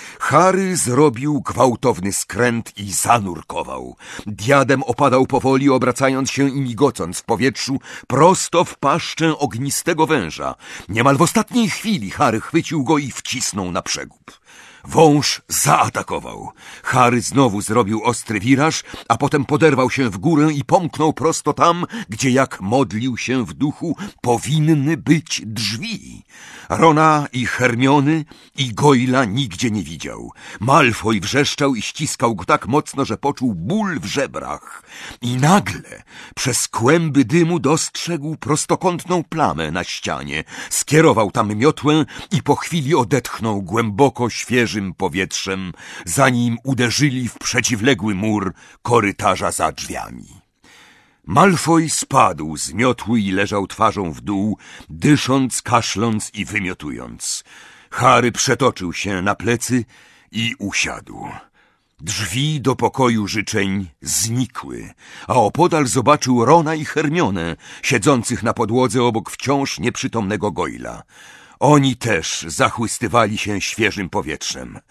Harry zrobił gwałtowny skręt i zanurkował. Diadem opadał powoli, obracając się i migocąc w powietrzu prosto w paszczę ognistego węża. Niemal w ostatniej chwili Harry chwycił go i wcisnął na przegub. Wąż zaatakował. Harry znowu zrobił ostry wiraż, a potem poderwał się w górę i pomknął prosto tam, gdzie, jak modlił się w duchu, powinny być drzwi. Rona i Hermiony i Goyla nigdzie nie widział. Malfoy wrzeszczał i ściskał go tak mocno, że poczuł ból w żebrach. I nagle przez kłęby dymu dostrzegł prostokątną plamę na ścianie. Skierował tam miotłę i po chwili odetchnął głęboko świeżym powietrzem, zanim uderzyli w przeciwległy mur korytarza za drzwiami. Malfoy spadł z miotły i leżał twarzą w dół, dysząc, kaszląc i wymiotując. Harry przetoczył się na plecy i usiadł. Drzwi do pokoju życzeń znikły, a opodal zobaczył Rona i Hermionę, siedzących na podłodze obok wciąż nieprzytomnego Goyla. Oni też zachłystywali się świeżym powietrzem.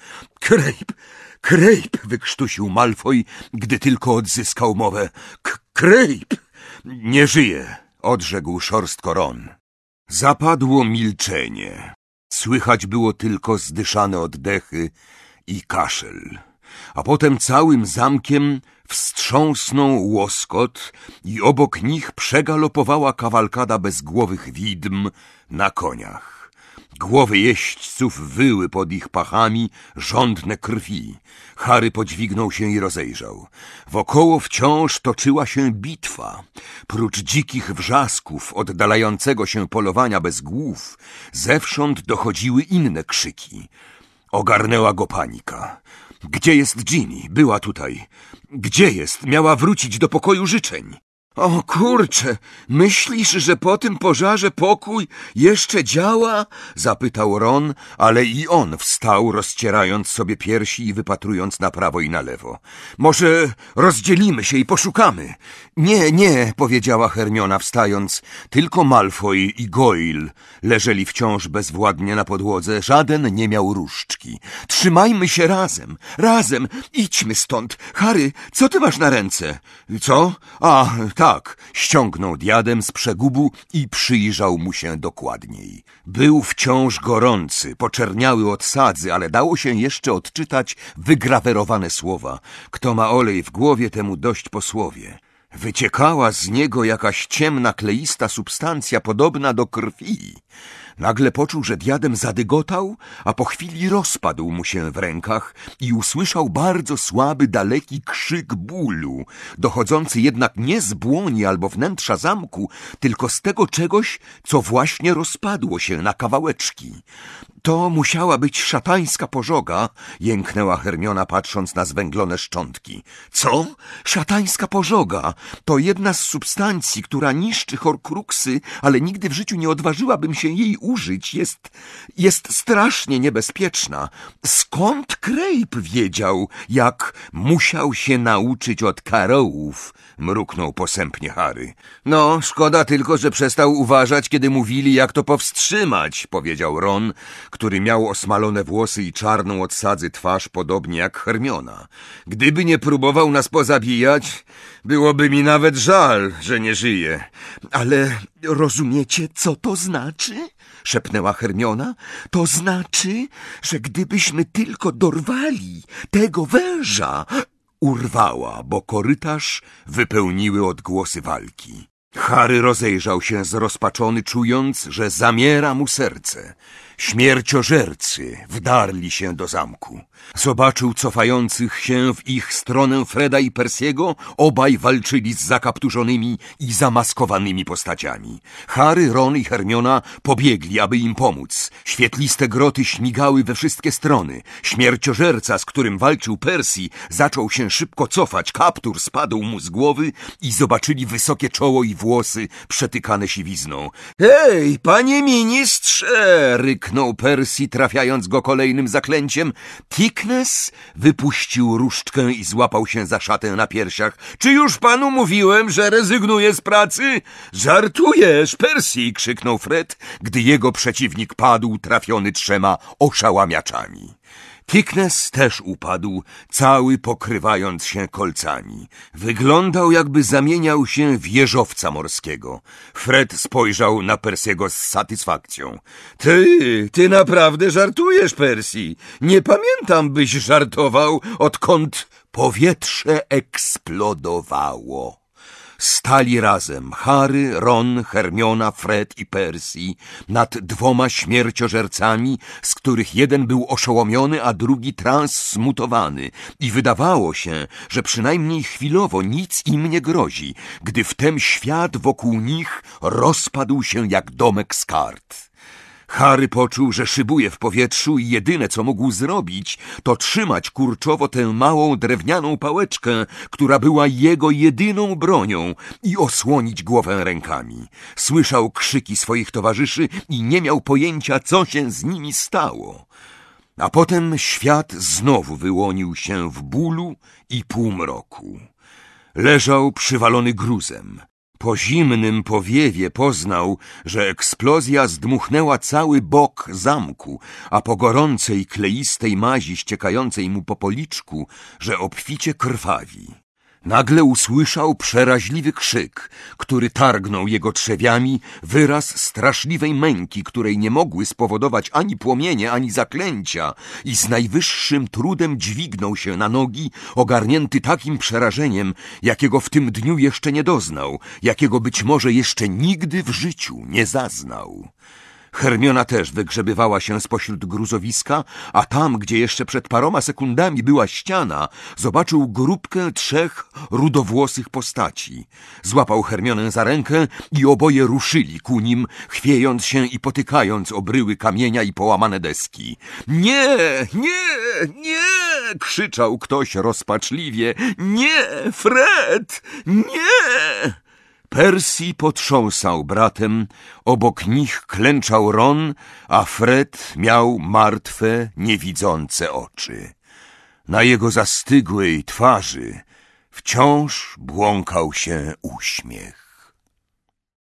Krejp! Wykrztusił Malfoy, gdy tylko odzyskał mowę. Krejp! Nie żyje, odrzekł szorstko Ron. Zapadło milczenie. Słychać było tylko zdyszane oddechy i kaszel. A potem całym zamkiem wstrząsnął łoskot i obok nich przegalopowała kawalkada bezgłowych widm na koniach. Głowy jeźdźców wyły pod ich pachami, żądne krwi. Harry podźwignął się i rozejrzał. Wokoło wciąż toczyła się bitwa. Prócz dzikich wrzasków oddalającego się polowania bez głów, zewsząd dochodziły inne krzyki. Ogarnęła go panika. Gdzie jest Ginny? Była tutaj. Gdzie jest? Miała wrócić do pokoju życzeń. O kurcze, myślisz, że po tym pożarze pokój jeszcze działa? Zapytał Ron, ale i on wstał, rozcierając sobie piersi i wypatrując na prawo i na lewo. Może rozdzielimy się i poszukamy? Nie, powiedziała Hermiona wstając. Tylko Malfoy i Goyle leżeli wciąż bezwładnie na podłodze. Żaden nie miał różdżki. Trzymajmy się razem. Idźmy stąd. Harry, co ty masz na ręce? Co? A, tak, ściągnął diadem z przegubu i przyjrzał mu się dokładniej. Był wciąż gorący, poczerniały od sadzy, ale dało się jeszcze odczytać wygrawerowane słowa. Kto ma olej w głowie, temu dość po słowie. Wyciekała z niego jakaś ciemna, kleista substancja podobna do krwi. Nagle poczuł, że diadem zadygotał, a po chwili rozpadł mu się w rękach i usłyszał bardzo słaby, daleki krzyk bólu, dochodzący jednak nie z błoni albo wnętrza zamku, tylko z tego czegoś, co właśnie rozpadło się na kawałeczki. To musiała być szatańska pożoga, jęknęła Hermiona, patrząc na zwęglone szczątki. Co? Szatańska pożoga to jedna z substancji, która niszczy horcruxy, ale nigdy w życiu nie odważyłabym się jej użyć. Jest strasznie niebezpieczna. Skąd Krejp wiedział, jak musiał się nauczyć od Karrołów? Mruknął posępnie Harry. No, szkoda tylko, że przestał uważać, kiedy mówili, jak to powstrzymać, powiedział Ron, który miał osmalone włosy i czarną od sadzy twarz, podobnie jak Hermiona. Gdyby nie próbował nas pozabijać, byłoby mi nawet żal, że nie żyje. Ale rozumiecie, co to znaczy? Szepnęła Hermiona. To znaczy, że gdybyśmy tylko dorwali tego węża... Urwała, bo korytarz wypełniły odgłosy walki. Harry rozejrzał się zrozpaczony, czując, że zamiera mu serce. Śmierciożercy wdarli się do zamku. Zobaczył cofających się w ich stronę Freda i Persiego. Obaj walczyli z zakapturzonymi i zamaskowanymi postaciami. Harry, Ron i Hermiona pobiegli, aby im pomóc. Świetliste groty śmigały we wszystkie strony. Śmierciożerca, z którym walczył Percy, zaczął się szybko cofać. Kaptur spadł mu z głowy i zobaczyli wysokie czoło i włosy przetykane siwizną. Hej, panie ministrze! Ryknął Percy, trafiając go kolejnym zaklęciem. Thickness wypuścił różdżkę i złapał się za szatę na piersiach. Czy już panu mówiłem, że rezygnuję z pracy? Żartujesz, Percy! Krzyknął Fred, gdy jego przeciwnik padł, trafiony 3 oszałamiaczami. Thickness też upadł, cały pokrywając się kolcami. Wyglądał, jakby zamieniał się w jeżowca morskiego. Fred spojrzał na Percy'ego z satysfakcją. Ty naprawdę żartujesz, Percy. Nie pamiętam, byś żartował, odkąd powietrze eksplodowało. Stali razem Harry, Ron, Hermiona, Fred i Percy nad 2 śmierciożercami, z których jeden był oszołomiony, a drugi transmutowany i wydawało się, że przynajmniej chwilowo nic im nie grozi, gdy wtem świat wokół nich rozpadł się jak domek z kart. Harry poczuł, że szybuje w powietrzu i jedyne, co mógł zrobić, to trzymać kurczowo tę małą drewnianą pałeczkę, która była jego jedyną bronią, i osłonić głowę rękami. Słyszał krzyki swoich towarzyszy i nie miał pojęcia, co się z nimi stało. A potem świat znowu wyłonił się w bólu i półmroku. Leżał przywalony gruzem. Po zimnym powiewie poznał, że eksplozja zdmuchnęła cały bok zamku, a po gorącej, kleistej mazi ściekającej mu po policzku, że obficie krwawi. Nagle usłyszał przeraźliwy krzyk, który targnął jego trzewiami, wyraz straszliwej męki, której nie mogły spowodować ani płomienie, ani zaklęcia, i z najwyższym trudem dźwignął się na nogi, ogarnięty takim przerażeniem, jakiego w tym dniu jeszcze nie doznał, jakiego być może jeszcze nigdy w życiu nie zaznał. Hermiona też wygrzebywała się spośród gruzowiska, a tam, gdzie jeszcze przed paroma sekundami była ściana, zobaczył grupkę 3 rudowłosych postaci. Złapał Hermionę za rękę i oboje ruszyli ku nim, chwiejąc się i potykając o bryły kamienia i połamane deski. Nie, nie, nie! Krzyczał ktoś rozpaczliwie. Nie, Fred, nie! Percy potrząsał bratem, obok nich klęczał Ron, a Fred miał martwe, niewidzące oczy. Na jego zastygłej twarzy wciąż błąkał się uśmiech.